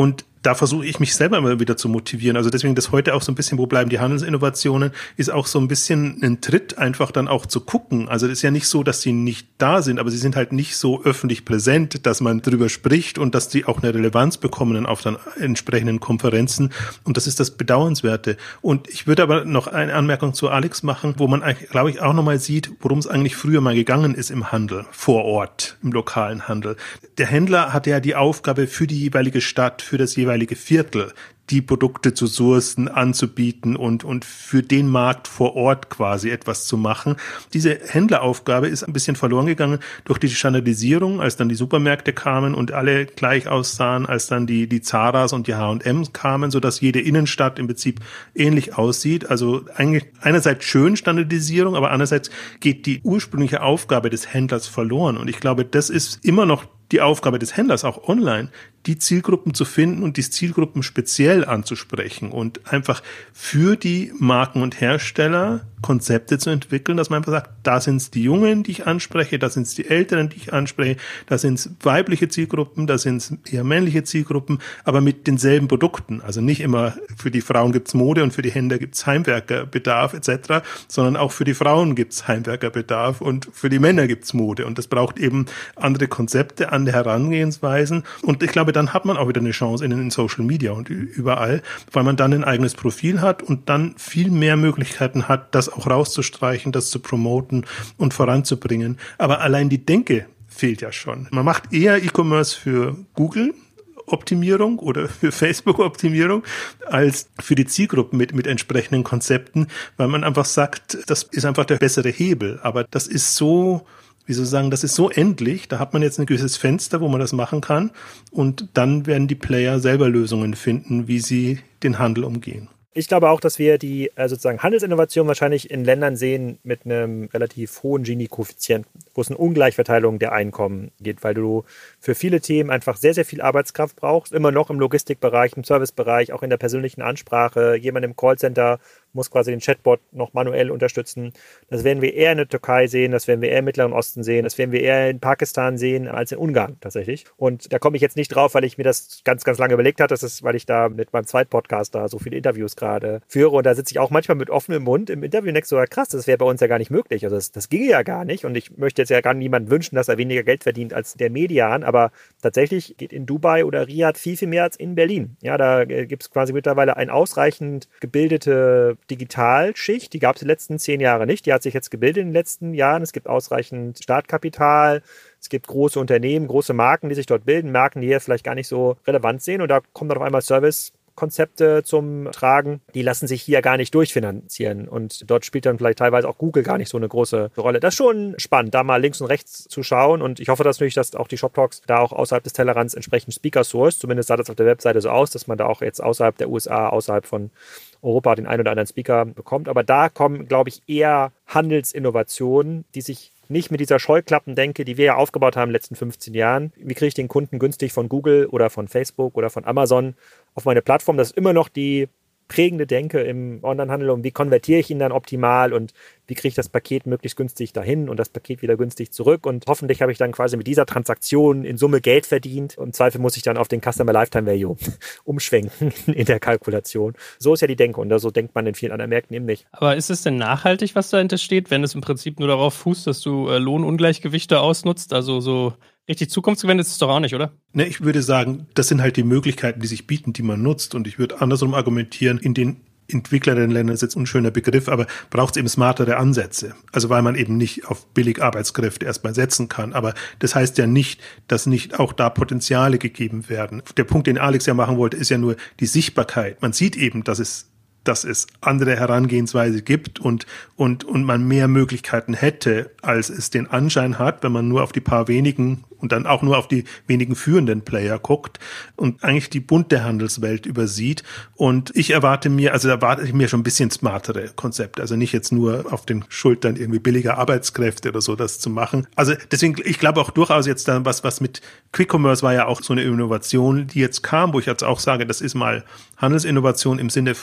da versuche ich mich selber immer wieder zu motivieren. Also deswegen das heute auch so ein bisschen, wo bleiben die Handelsinnovationen, ist auch so ein bisschen ein Tritt, einfach dann auch zu gucken. Also das ist ja nicht so, dass sie nicht da sind, aber sie sind halt nicht so öffentlich präsent, dass man drüber spricht und dass die auch eine Relevanz bekommen auf dann entsprechenden Konferenzen. Und das ist das Bedauernswerte. Und ich würde aber noch eine Anmerkung zu Alex machen, wo man, glaube ich, auch nochmal sieht, worum es eigentlich früher mal gegangen ist im Handel, vor Ort, im lokalen Handel. Der Händler hatte ja die Aufgabe für die jeweilige Stadt, für das jeweilige Viertel, die Produkte zu sourcen, anzubieten und, und für den Markt vor Ort quasi etwas zu machen. Diese Händleraufgabe ist ein bisschen verloren gegangen durch die Standardisierung, als dann die Supermärkte kamen und alle gleich aussahen, als dann die, die Zaras und die H und M's kamen, sodass jede Innenstadt im Prinzip ähnlich aussieht. Also eigentlich einerseits schön Standardisierung, aber andererseits geht die ursprüngliche Aufgabe des Händlers verloren. Und ich glaube, das ist immer noch die Aufgabe des Händlers, auch online, die Zielgruppen zu finden und die Zielgruppen speziell anzusprechen und einfach für die Marken und Hersteller Konzepte zu entwickeln, dass man einfach sagt, da sind es die Jungen, die ich anspreche, da sind es die Älteren, die ich anspreche, da sind es weibliche Zielgruppen, da sind es eher männliche Zielgruppen, aber mit denselben Produkten. Also nicht immer für die Frauen gibt's Mode und für die Händler gibt's Heimwerkerbedarf et cetera, sondern auch für die Frauen gibt's Heimwerkerbedarf und für die Männer gibt's Mode. Und das braucht eben andere Konzepte, andere Herangehensweisen. Und ich glaube, dann hat man auch wieder eine Chance in den Social Media und überall, weil man dann ein eigenes Profil hat und dann viel mehr Möglichkeiten hat, das auch rauszustreichen, das zu promoten und voranzubringen. Aber allein die Denke fehlt ja schon. Man macht eher E-Commerce für Google Optimierung oder für Facebook-Optimierung als für die Zielgruppen mit, mit entsprechenden Konzepten, weil man einfach sagt, das ist einfach der bessere Hebel. Aber das ist so, wie soll ich sagen, das ist so endlich, da hat man jetzt ein gewisses Fenster, wo man das machen kann und dann werden die Player selber Lösungen finden, wie sie den Handel umgehen. Ich glaube auch, dass wir die äh, sozusagen Handelsinnovation wahrscheinlich in Ländern sehen mit einem relativ hohen Gini-Koeffizienten, wo es eine Ungleichverteilung der Einkommen geht, weil du für viele Themen einfach sehr, sehr viel Arbeitskraft brauchst, immer noch im Logistikbereich, im Servicebereich, auch in der persönlichen Ansprache. Jemand im Callcenter muss quasi den Chatbot noch manuell unterstützen. Das werden wir eher in der Türkei sehen, das werden wir eher im Mittleren Osten sehen, das werden wir eher in Pakistan sehen als in Ungarn tatsächlich. Und da komme ich jetzt nicht drauf, weil ich mir das ganz, ganz lange überlegt habe. Das ist, weil ich da mit meinem Zweitpodcast da so viele Interviews gerade führe. Und da sitze ich auch manchmal mit offenem Mund im Interview und denke so, ja, krass, das wäre bei uns ja gar nicht möglich. Also das, das ginge ja gar nicht. Und ich möchte jetzt ja gar niemandem wünschen, dass er weniger Geld verdient als der Median. Aber tatsächlich geht in Dubai oder Riyadh viel, viel mehr als in Berlin. Ja, da gibt es quasi mittlerweile eine ausreichend gebildete Digitalschicht. Die gab es die letzten zehn Jahre nicht. Die hat sich jetzt gebildet in den letzten Jahren. Es gibt ausreichend Startkapital. Es gibt große Unternehmen, große Marken, die sich dort bilden. Marken, die hier vielleicht gar nicht so relevant sehen. Und da kommen dann auf einmal Servicekonzepte zum Tragen, die lassen sich hier gar nicht durchfinanzieren. Und dort spielt dann vielleicht teilweise auch Google gar nicht so eine große Rolle. Das ist schon spannend, da mal links und rechts zu schauen. Und ich hoffe dass natürlich, dass auch die ShopTalks da auch außerhalb des Tellerrands entsprechend Speaker source. Zumindest sah das auf der Webseite so aus, dass man da auch jetzt außerhalb der U S A, außerhalb von Europa den einen oder anderen Speaker bekommt. Aber da kommen, glaube ich, eher Handelsinnovationen, die sich nicht mit dieser Scheuklappendenke, die wir ja aufgebaut haben in den letzten fünfzehn Jahren. Wie kriege ich den Kunden günstig von Google oder von Facebook oder von Amazon auf meine Plattform? Das ist immer noch die prägende Denke im Onlinehandel. Und wie konvertiere ich ihn dann optimal und wie kriege ich das Paket möglichst günstig dahin und das Paket wieder günstig zurück? Und hoffentlich habe ich dann quasi mit dieser Transaktion in Summe Geld verdient. Im Zweifel muss ich dann auf den Customer Lifetime Value umschwenken in der Kalkulation. So ist ja die Denke und so denkt man in vielen anderen Märkten eben nicht. Aber ist es denn nachhaltig, was dahinter steht, wenn es im Prinzip nur darauf fußt, dass du äh, Lohnungleichgewichte ausnutzt? Also so richtig zukunftsgewendet ist es doch auch nicht, oder? Ne, ich würde sagen, das sind halt die Möglichkeiten, die sich bieten, die man nutzt. Und ich würde andersrum argumentieren, in den entwickleren Ländern ist jetzt ein schöner Begriff, aber braucht es eben smartere Ansätze. Also weil man eben nicht auf billig Arbeitskräfte erstmal setzen kann. Aber das heißt ja nicht, dass nicht auch da Potenziale gegeben werden. Der Punkt, den Alex ja machen wollte, ist ja nur die Sichtbarkeit. Man sieht eben, dass es dass es andere Herangehensweise gibt und, und, und man mehr Möglichkeiten hätte, als es den Anschein hat, wenn man nur auf die paar wenigen und dann auch nur auf die wenigen führenden Player guckt und eigentlich die bunte Handelswelt übersieht. Und ich erwarte mir, also da erwarte ich mir schon ein bisschen smartere Konzepte, also nicht jetzt nur auf den Schultern irgendwie billiger Arbeitskräfte oder so das zu machen. Also deswegen, ich glaube auch durchaus jetzt dann was, was mit Quick Commerce war ja auch so eine Innovation, die jetzt kam, wo ich jetzt auch sage, das ist mal Handelsinnovation im Sinne von, wir wollen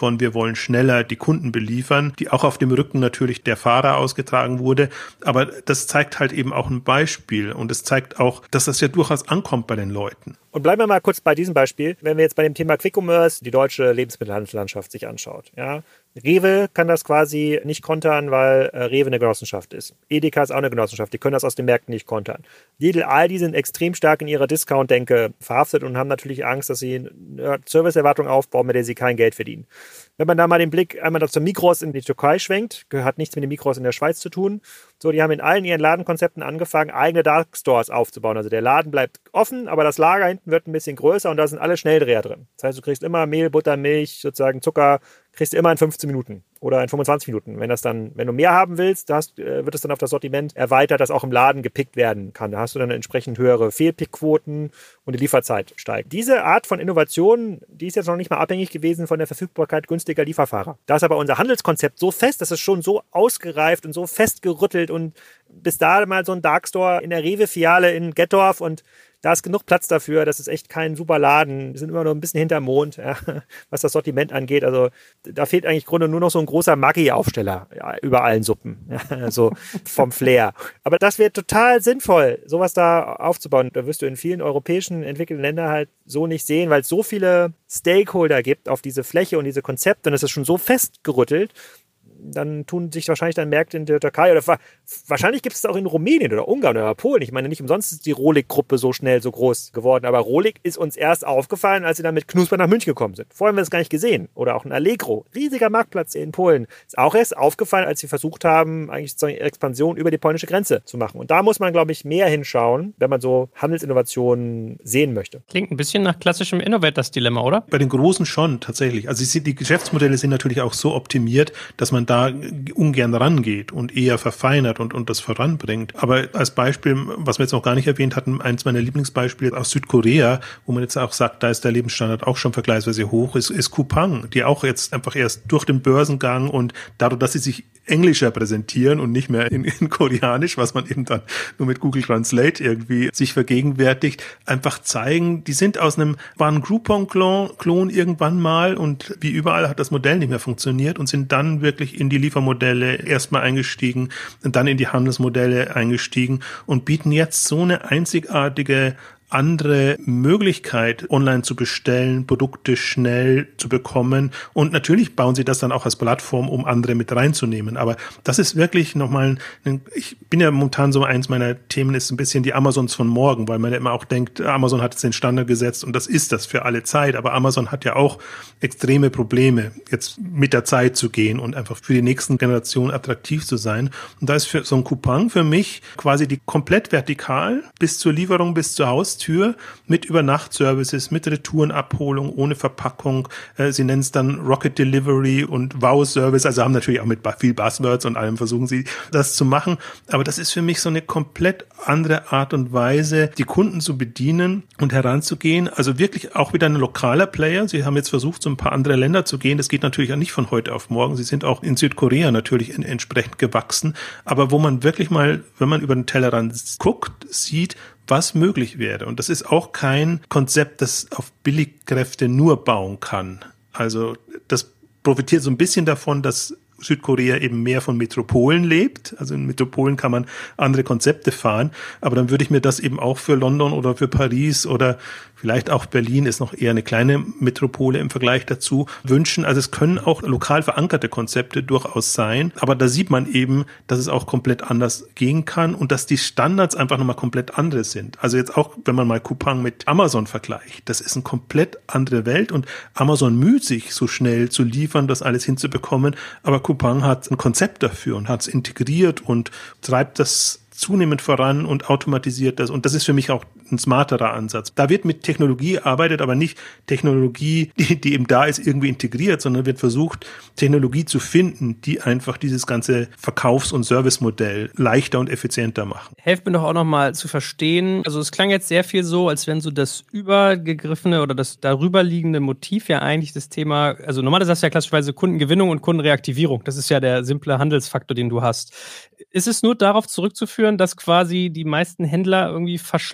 wollen schneller die Kunden beliefern, die auch auf dem Rücken natürlich der Fahrer ausgetragen wurde. Aber das zeigt halt eben auch ein Beispiel und es zeigt auch, dass das ja durchaus ankommt bei den Leuten. Und bleiben wir mal kurz bei diesem Beispiel. Wenn wir jetzt bei dem Thema Quick Commerce die deutsche Lebensmittelhandelslandschaft sich anschaut, ja, Rewe kann das quasi nicht kontern, weil äh, Rewe eine Genossenschaft ist. Edeka ist auch eine Genossenschaft, die können das aus den Märkten nicht kontern. Lidl, Aldi sind extrem stark in ihrer Discount-Denke verhaftet und haben natürlich Angst, dass sie eine Serviceerwartung aufbauen, mit der sie kein Geld verdienen. Wenn man da mal den Blick einmal zur Migros in die Türkei schwenkt, hat nichts mit den Migros in der Schweiz zu tun. So, die haben in allen ihren Ladenkonzepten angefangen, eigene Dark Stores aufzubauen. Also der Laden bleibt offen, aber das Lager hinten wird ein bisschen größer und da sind alle Schnelldreher drin. Das heißt, du kriegst immer Mehl, Butter, Milch, sozusagen Zucker, kriegst du immer in fünfzehn Minuten oder in fünfundzwanzig Minuten. Wenn das dann, wenn du mehr haben willst, hast, wird es dann auf das Sortiment erweitert, das auch im Laden gepickt werden kann. Da hast du dann entsprechend höhere Fehlpickquoten und die Lieferzeit steigt. Diese Art von Innovation, die ist jetzt noch nicht mal abhängig gewesen von der Verfügbarkeit günstiger Lieferfahrer. Da ist aber unser Handelskonzept so fest, das ist schon so ausgereift und so festgerüttelt und bis da mal so ein Darkstore in der Rewe-Filiale in Gettorf und da ist genug Platz dafür. Das ist echt kein super Laden. Wir sind immer noch ein bisschen hinterm Mond, ja, was das Sortiment angeht. Also da fehlt eigentlich im Grunde nur noch so ein großer Maggi-Aufsteller ja, über allen Suppen. Ja, so vom Flair. Aber das wäre total sinnvoll, sowas da aufzubauen. Da wirst du in vielen europäischen entwickelten Ländern halt so nicht sehen, weil es so viele Stakeholder gibt auf diese Fläche und diese Konzepte und es ist schon so festgerüttelt. Dann tun sich wahrscheinlich dann Märkte in der Türkei oder wahrscheinlich gibt es das auch in Rumänien oder Ungarn oder Polen. Ich meine, nicht umsonst ist die Rohlik-Gruppe so schnell so groß geworden. Aber Rohlik ist uns erst aufgefallen, als sie dann mit Knusper nach München gekommen sind. Vorher haben wir das gar nicht gesehen. Oder auch ein Allegro, riesiger Marktplatz in Polen. Ist auch erst aufgefallen, als sie versucht haben, eigentlich so eine Expansion über die polnische Grenze zu machen. Und da muss man, glaube ich, mehr hinschauen, wenn man so Handelsinnovationen sehen möchte. Klingt ein bisschen nach klassischem Innovators-Dilemma, oder? Bei den Großen schon, tatsächlich. Also die Geschäftsmodelle sind natürlich auch so optimiert, dass man da ungern rangeht und eher verfeinert und, und das voranbringt. Aber als Beispiel, was wir jetzt noch gar nicht erwähnt hatten, eins meiner Lieblingsbeispiele aus Südkorea, wo man jetzt auch sagt, da ist der Lebensstandard auch schon vergleichsweise hoch, ist, ist Coupang, die auch jetzt einfach erst durch den Börsengang und dadurch, dass sie sich englischer präsentieren und nicht mehr in, in Koreanisch, was man eben dann nur mit Google Translate irgendwie sich vergegenwärtigt, einfach zeigen, die sind aus einem, waren ein Groupon-Klon irgendwann mal und wie überall hat das Modell nicht mehr funktioniert und sind dann wirklich in die Liefermodelle erstmal eingestiegen und dann in die Handelsmodelle eingestiegen und bieten jetzt so eine einzigartige andere Möglichkeit, online zu bestellen, Produkte schnell zu bekommen. Und natürlich bauen sie das dann auch als Plattform, um andere mit reinzunehmen. Aber das ist wirklich nochmal, ein, ich bin ja momentan so, eins meiner Themen ist ein bisschen die Amazons von morgen, weil man ja immer auch denkt, Amazon hat jetzt den Standard gesetzt und das ist das für alle Zeit. Aber Amazon hat ja auch extreme Probleme, jetzt mit der Zeit zu gehen und einfach für die nächsten Generationen attraktiv zu sein. Und da ist für so ein Coupang für mich quasi die komplett vertikal bis zur Lieferung, bis zur Haustür Tür mit Übernachtservices, mit Retourenabholung, ohne Verpackung. Sie nennen es dann Rocket Delivery und Wow-Service, also haben natürlich auch mit viel Buzzwords und allem versuchen sie das zu machen. Aber das ist für mich so eine komplett andere Art und Weise, die Kunden zu bedienen und heranzugehen. Also wirklich auch wieder ein lokaler Player. Sie haben jetzt versucht, so ein paar andere Länder zu gehen. Das geht natürlich auch nicht von heute auf morgen. Sie sind auch in Südkorea natürlich entsprechend gewachsen. Aber wo man wirklich mal, wenn man über den Tellerrand guckt, sieht, was möglich wäre. Und das ist auch kein Konzept, das auf Billigkräfte nur bauen kann. Also das profitiert so ein bisschen davon, dass Südkorea eben mehr von Metropolen lebt. Also in Metropolen kann man andere Konzepte fahren. Aber dann würde ich mir das eben auch für London oder für Paris oder vielleicht auch Berlin, ist noch eher eine kleine Metropole im Vergleich dazu, wünschen. Also es können auch lokal verankerte Konzepte durchaus sein. Aber da sieht man eben, dass es auch komplett anders gehen kann und dass die Standards einfach nochmal komplett andere sind. Also jetzt auch, wenn man mal Coupang mit Amazon vergleicht, das ist eine komplett andere Welt und Amazon müht sich so schnell zu liefern, das alles hinzubekommen. Aber Coupang hat ein Konzept dafür und hat es integriert und treibt das zunehmend voran und automatisiert das. Und das ist für mich auch ein smarterer Ansatz. Da wird mit Technologie gearbeitet, aber nicht Technologie, die, die eben da ist, irgendwie integriert, sondern wird versucht, Technologie zu finden, die einfach dieses ganze Verkaufs- und Servicemodell leichter und effizienter machen. Helft mir doch auch nochmal zu verstehen. Also es klang jetzt sehr viel so, als wenn so das übergegriffene oder das darüberliegende Motiv ja eigentlich das Thema, also normalerweise ist das ja klassischerweise Kundengewinnung und Kundenreaktivierung. Das ist ja der simple Handelsfaktor, den du hast. Ist es nur darauf zurückzuführen, dass quasi die meisten Händler irgendwie verschlafen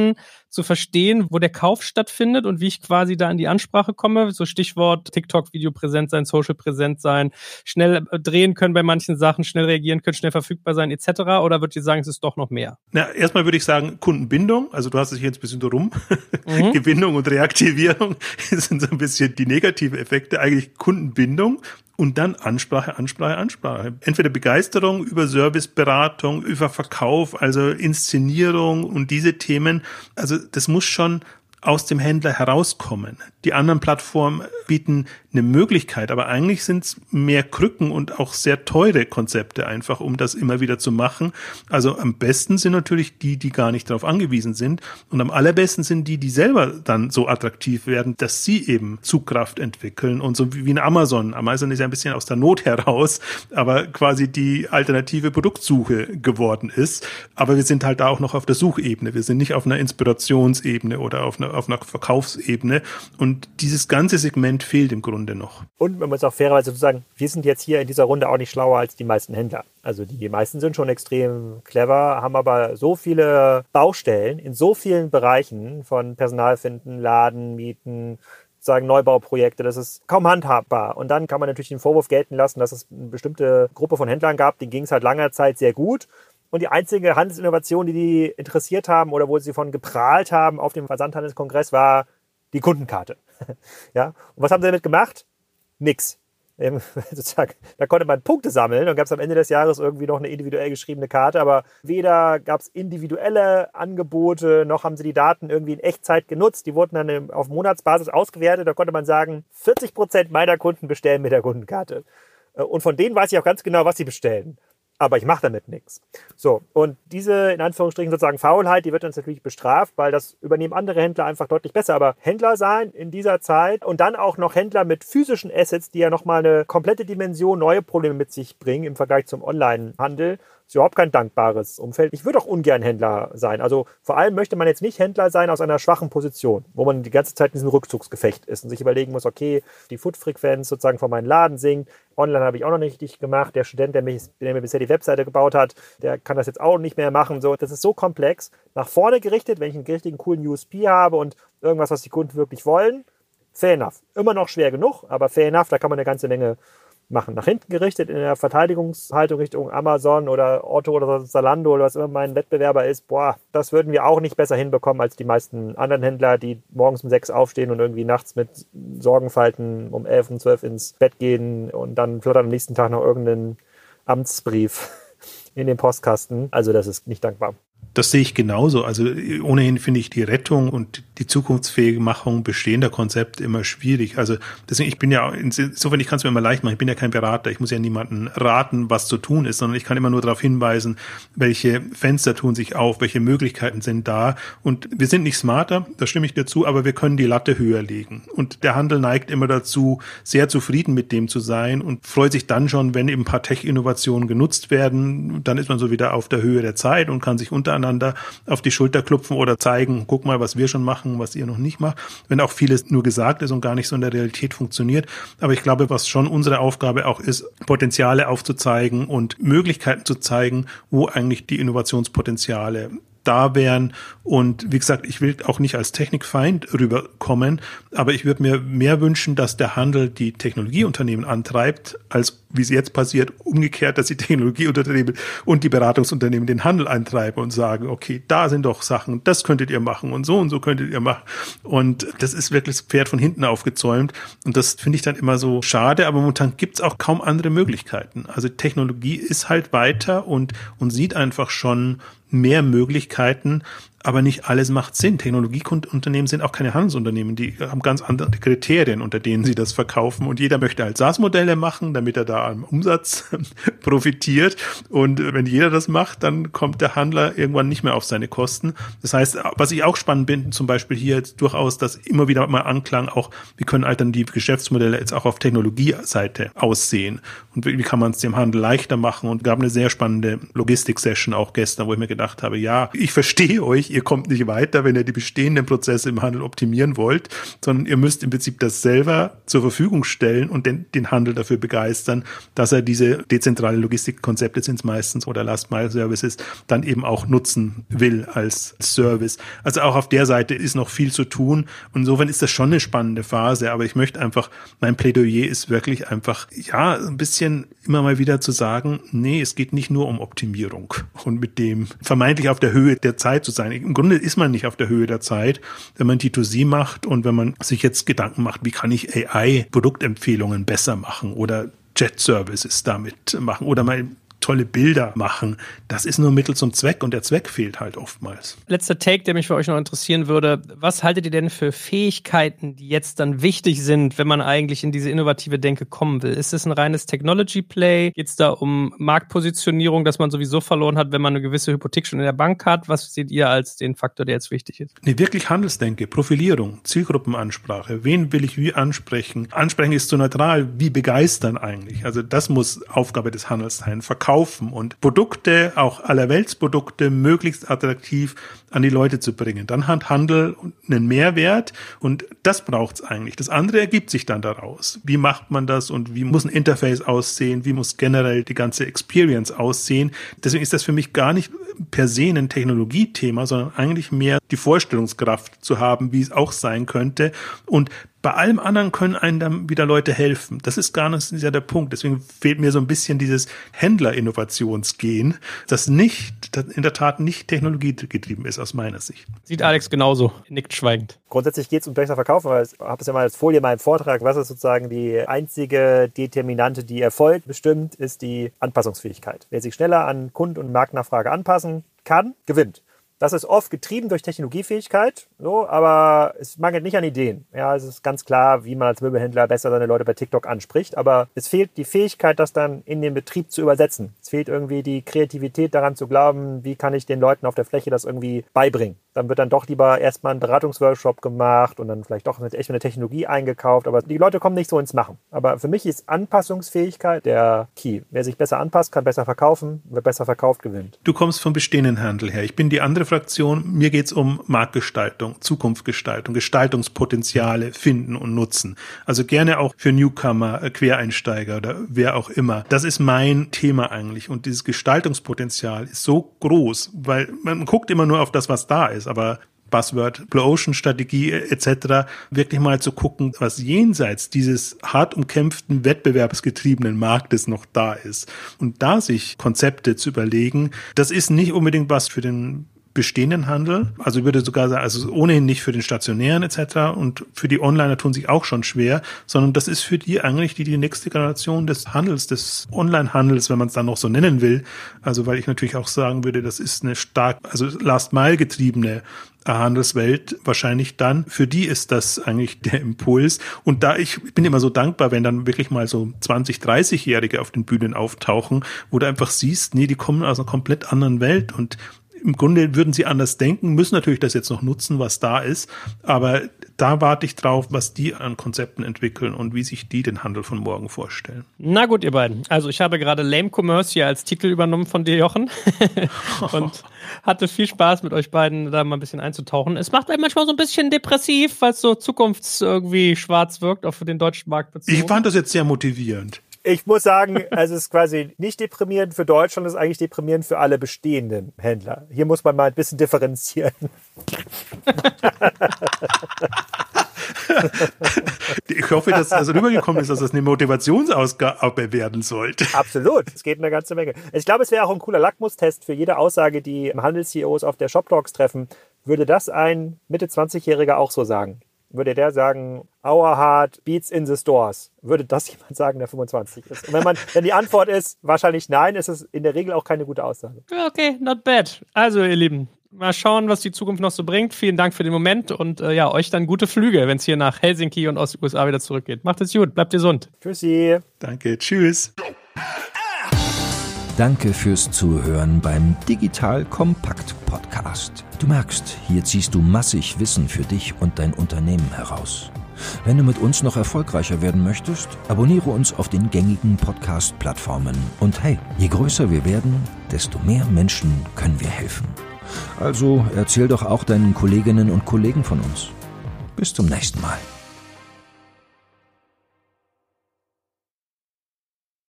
helfen, zu verstehen, wo der Kauf stattfindet und wie ich quasi da in die Ansprache komme. So Stichwort TikTok-Video präsent sein, Social präsent sein, schnell drehen können bei manchen Sachen, schnell reagieren können, schnell verfügbar sein et cetera. Oder würdet ihr sagen, es ist doch noch mehr? Na, erstmal würde ich sagen, Kundenbindung. Also du hast es hier jetzt ein bisschen rum. Mhm. Gewinnung und Reaktivierung sind so ein bisschen die negative Effekte. Eigentlich Kundenbindung. Und dann Ansprache, Ansprache, Ansprache. Entweder Begeisterung über Serviceberatung, über Verkauf, also Inszenierung und diese Themen. Also das muss schon aus dem Händler herauskommen. Die anderen Plattformen bieten eine Möglichkeit, aber eigentlich sind es mehr Krücken und auch sehr teure Konzepte einfach, um das immer wieder zu machen. Also am besten sind natürlich die, die gar nicht darauf angewiesen sind, und am allerbesten sind die, die selber dann so attraktiv werden, dass sie eben Zugkraft entwickeln, und so wie in Amazon. Amazon ist ja ein bisschen aus der Not heraus, aber quasi die alternative Produktsuche geworden ist. Aber wir sind halt da auch noch auf der Suchebene. Wir sind nicht auf einer Inspirationsebene oder auf einer auf einer Verkaufsebene, und dieses ganze Segment fehlt im Grunde noch. Und man muss auch fairerweise so sagen, wir sind jetzt hier in dieser Runde auch nicht schlauer als die meisten Händler. Also die meisten sind schon extrem clever, haben aber so viele Baustellen in so vielen Bereichen von Personal finden, Laden, Mieten, sagen Neubauprojekte, das ist kaum handhabbar. Und dann kann man natürlich den Vorwurf gelten lassen, dass es eine bestimmte Gruppe von Händlern gab, denen ging es halt langer Zeit sehr gut. Und die einzige Handelsinnovation, die die interessiert haben oder wo sie von geprahlt haben auf dem Versandhandelskongress, war die Kundenkarte. Ja? Und was haben sie damit gemacht? Nix. Ähm, sozusagen, da konnte man Punkte sammeln und gab es am Ende des Jahres irgendwie noch eine individuell geschriebene Karte, aber weder gab es individuelle Angebote, noch haben sie die Daten irgendwie in Echtzeit genutzt. Die wurden dann auf Monatsbasis ausgewertet. Da konnte man sagen, vierzig Prozent meiner Kunden bestellen mit der Kundenkarte. Und von denen weiß ich auch ganz genau, was sie bestellen. Aber ich mache damit nichts. So, und diese, in Anführungsstrichen, sozusagen Faulheit, die wird uns natürlich bestraft, weil das übernehmen andere Händler einfach deutlich besser. Aber Händler sein in dieser Zeit und dann auch noch Händler mit physischen Assets, die ja nochmal eine komplette Dimension neue Probleme mit sich bringen im Vergleich zum Onlinehandel, ist überhaupt kein dankbares Umfeld. Ich würde auch ungern Händler sein. Also vor allem möchte man jetzt nicht Händler sein aus einer schwachen Position, wo man die ganze Zeit in diesem Rückzugsgefecht ist und sich überlegen muss, okay, die Footfrequenz sozusagen von meinem Laden sinkt. Online habe ich auch noch nicht richtig gemacht. Der Student, der, mich, der mir bisher die Webseite gebaut hat, der kann das jetzt auch nicht mehr machen. So, das ist so komplex. Nach vorne gerichtet, wenn ich einen richtigen coolen U S P habe und irgendwas, was die Kunden wirklich wollen, fair enough. Immer noch schwer genug, aber fair enough, da kann man eine ganze Menge machen. Nach hinten gerichtet in der Verteidigungshaltung Richtung Amazon oder Otto oder Zalando oder was immer mein Wettbewerber ist, boah, das würden wir auch nicht besser hinbekommen als die meisten anderen Händler, die morgens um sechs aufstehen und irgendwie nachts mit Sorgenfalten um elf, um zwölf ins Bett gehen und dann flattert am nächsten Tag noch irgendeinen Amtsbrief in den Postkasten. Also das ist nicht dankbar. Das sehe ich genauso. Also ohnehin finde ich die Rettung und die zukunftsfähige Machung bestehender Konzepte immer schwierig. Also deswegen, ich bin ja, insofern, ich kann es mir immer leicht machen, ich bin ja kein Berater, ich muss ja niemandem raten, was zu tun ist, sondern ich kann immer nur darauf hinweisen, welche Fenster tun sich auf, welche Möglichkeiten sind da. Und wir sind nicht smarter, da stimme ich dir zu, aber wir können die Latte höher legen. Und der Handel neigt immer dazu, sehr zufrieden mit dem zu sein und freut sich dann schon, wenn eben ein paar Tech-Innovationen genutzt werden, dann ist man so wieder auf der Höhe der Zeit und kann sich untereinander auf die Schulter klopfen oder zeigen, guck mal, was wir schon machen, was ihr noch nicht macht, wenn auch vieles nur gesagt ist und gar nicht so in der Realität funktioniert. Aber ich glaube, was schon unsere Aufgabe auch ist, Potenziale aufzuzeigen und Möglichkeiten zu zeigen, wo eigentlich die Innovationspotenziale da wären. Und wie gesagt, ich will auch nicht als Technikfeind rüberkommen, aber ich würde mir mehr wünschen, dass der Handel die Technologieunternehmen antreibt, als wie es jetzt passiert, umgekehrt, dass die Technologieunternehmen und die Beratungsunternehmen den Handel antreiben und sagen, okay, da sind doch Sachen, das könntet ihr machen und so und so könntet ihr machen. Und das ist wirklich das Pferd von hinten aufgezäumt. Und das finde ich dann immer so schade, aber momentan gibt es auch kaum andere Möglichkeiten. Also Technologie ist halt weiter und, und sieht einfach schon mehr Möglichkeiten, aber nicht alles macht Sinn. Technologieunternehmen sind auch keine Handelsunternehmen, die haben ganz andere Kriterien, unter denen sie das verkaufen, und jeder möchte halt SaaS-Modelle machen, damit er da am Umsatz profitiert, und wenn jeder das macht, dann kommt der Handler irgendwann nicht mehr auf seine Kosten. Das heißt, was ich auch spannend bin, zum Beispiel hier jetzt durchaus, dass immer wieder mal anklang, auch wie können alternative Geschäftsmodelle jetzt auch auf Technologieseite aussehen und wie kann man es dem Handel leichter machen, und gab eine sehr spannende Logistik-Session auch gestern, wo ich mir gedacht habe, ja, ich verstehe euch, ihr kommt nicht weiter, wenn ihr die bestehenden Prozesse im Handel optimieren wollt, sondern ihr müsst im Prinzip das selber zur Verfügung stellen und den, den Handel dafür begeistern, dass er diese dezentrale Logistikkonzepte sind es meistens oder Last-Mile-Services dann eben auch nutzen will als Service. Also auch auf der Seite ist noch viel zu tun und insofern ist das schon eine spannende Phase, aber ich möchte einfach, mein Plädoyer ist wirklich einfach, ja, ein bisschen immer mal wieder zu sagen, nee, es geht nicht nur um Optimierung und mit dem vermeintlich auf der Höhe der Zeit zu sein. Im Grunde ist man nicht auf der Höhe der Zeit, wenn man D zwei C macht und wenn man sich jetzt Gedanken macht, wie kann ich A I-Produktempfehlungen besser machen oder Chat-Services damit machen oder mal tolle Bilder machen. Das ist nur Mittel zum Zweck und der Zweck fehlt halt oftmals. Letzter Take, der mich für euch noch interessieren würde. Was haltet ihr denn für Fähigkeiten, die jetzt dann wichtig sind, wenn man eigentlich in diese innovative Denke kommen will? Ist es ein reines Technology-Play? Geht es da um Marktpositionierung, dass man sowieso verloren hat, wenn man eine gewisse Hypothek schon in der Bank hat? Was seht ihr als den Faktor, der jetzt wichtig ist? Nee, wirklich Handelsdenke, Profilierung, Zielgruppenansprache. Wen will ich wie ansprechen? Ansprechen ist so neutral, wie begeistern eigentlich? Also das muss Aufgabe des Handels sein. Verkaufen und Produkte, auch allerweltsprodukte, möglichst attraktiv an die Leute zu bringen. Dann hat Handel einen Mehrwert und das braucht es eigentlich. Das andere ergibt sich dann daraus. Wie macht man das und wie muss ein Interface aussehen? Wie muss generell die ganze Experience aussehen? Deswegen ist das für mich gar nicht per se ein Technologiethema, sondern eigentlich mehr die Vorstellungskraft zu haben, wie es auch sein könnte. Und bei allem anderen können einem dann wieder Leute helfen. Das ist gar nicht ja der Punkt. Deswegen fehlt mir so ein bisschen dieses Händler-Innovationsgehen, das nicht, das in der Tat nicht technologiegetrieben ist aus meiner Sicht. Sieht Alex genauso, nickt schweigend. Grundsätzlich geht es um besser verkaufen, weil ich habe es ja mal als Folie in meinem Vortrag, was ist sozusagen die einzige Determinante, die Erfolg bestimmt, ist die Anpassungsfähigkeit. Wer sich schneller an Kund- und Marktnachfrage anpassen kann, gewinnt. Das ist oft getrieben durch Technologiefähigkeit, so, aber es mangelt nicht an Ideen. Ja, es ist ganz klar, wie man als Möbelhändler besser seine Leute bei TikTok anspricht, aber es fehlt die Fähigkeit, das dann in den Betrieb zu übersetzen. Es fehlt irgendwie die Kreativität daran zu glauben, wie kann ich den Leuten auf der Fläche das irgendwie beibringen. Dann wird dann doch lieber erstmal ein Beratungsworkshop gemacht und dann vielleicht doch echt eine Technologie eingekauft, aber die Leute kommen nicht so ins Machen. Aber für mich ist Anpassungsfähigkeit der Key. Wer sich besser anpasst, kann besser verkaufen, wer besser verkauft, gewinnt. Du kommst vom bestehenden Handel her. Ich bin die andere Fraktion. Mir geht es um Marktgestaltung, Zukunftsgestaltung, Gestaltungspotenziale finden und nutzen. Also gerne auch für Newcomer, Quereinsteiger oder wer auch immer. Das ist mein Thema eigentlich. Und dieses Gestaltungspotenzial ist so groß, weil man guckt immer nur auf das, was da ist. Aber Buzzword, Blue Ocean Strategie et cetera, wirklich mal zu gucken, was jenseits dieses hart umkämpften, wettbewerbsgetriebenen Marktes noch da ist. Und da sich Konzepte zu überlegen, das ist nicht unbedingt was für den bestehenden Handel. Also ich würde sogar sagen, also ohnehin nicht für den stationären et cetera und für die Onliner tun sich auch schon schwer, sondern das ist für die eigentlich die, die nächste Generation des Handels, des Online-Handels, wenn man es dann noch so nennen will. Also weil ich natürlich auch sagen würde, das ist eine stark, also Last-Mile getriebene Handelswelt wahrscheinlich dann. Für die ist das eigentlich der Impuls. Und da ich, ich bin immer so dankbar, wenn dann wirklich mal so zwanzig-, dreißig-Jährige auf den Bühnen auftauchen, wo du einfach siehst, nee, die kommen aus einer komplett anderen Welt und im Grunde würden sie anders denken, müssen natürlich das jetzt noch nutzen, was da ist, aber da warte ich drauf, was die an Konzepten entwickeln und wie sich die den Handel von morgen vorstellen. Na gut, ihr beiden. Also ich habe gerade Lame Commerce hier als Titel übernommen von dir, Jochen. Und hatte viel Spaß mit euch beiden, da mal ein bisschen einzutauchen. Es macht einen manchmal so ein bisschen depressiv, weil es so zukunfts irgendwie schwarz wirkt, auch für den deutschen Markt bezogen. Ich fand das jetzt sehr motivierend. Ich muss sagen, also es ist quasi nicht deprimierend für Deutschland, es ist eigentlich deprimierend für alle bestehenden Händler. Hier muss man mal ein bisschen differenzieren. Ich hoffe, dass also rübergekommen ist, dass das eine Motivationsausgabe werden sollte. Absolut, es geht eine ganze Menge. Ich glaube, es wäre auch ein cooler Lackmustest für jede Aussage, die Handels-C E Os auf der Shop Talks treffen. Würde das ein Mitte zwanzig-Jähriger auch so sagen? Würde der sagen, our heart beats in the stores? Würde das jemand sagen, der fünfundzwanzig ist? Und wenn man, wenn die Antwort ist, wahrscheinlich nein, ist es in der Regel auch keine gute Aussage. Okay, not bad. Also, ihr Lieben, mal schauen, was die Zukunft noch so bringt. Vielen Dank für den Moment und äh, ja, euch dann gute Flüge, wenn es hier nach Helsinki und aus den U S A wieder zurückgeht. Macht es gut, bleibt gesund. Tschüssi. Danke, tschüss. Danke fürs Zuhören beim Digital Kompakt Podcast. Du merkst, hier ziehst du massig Wissen für dich und dein Unternehmen heraus. Wenn du mit uns noch erfolgreicher werden möchtest, abonniere uns auf den gängigen Podcast-Plattformen. Und hey, je größer wir werden, desto mehr Menschen können wir helfen. Also erzähl doch auch deinen Kolleginnen und Kollegen von uns. Bis zum nächsten Mal.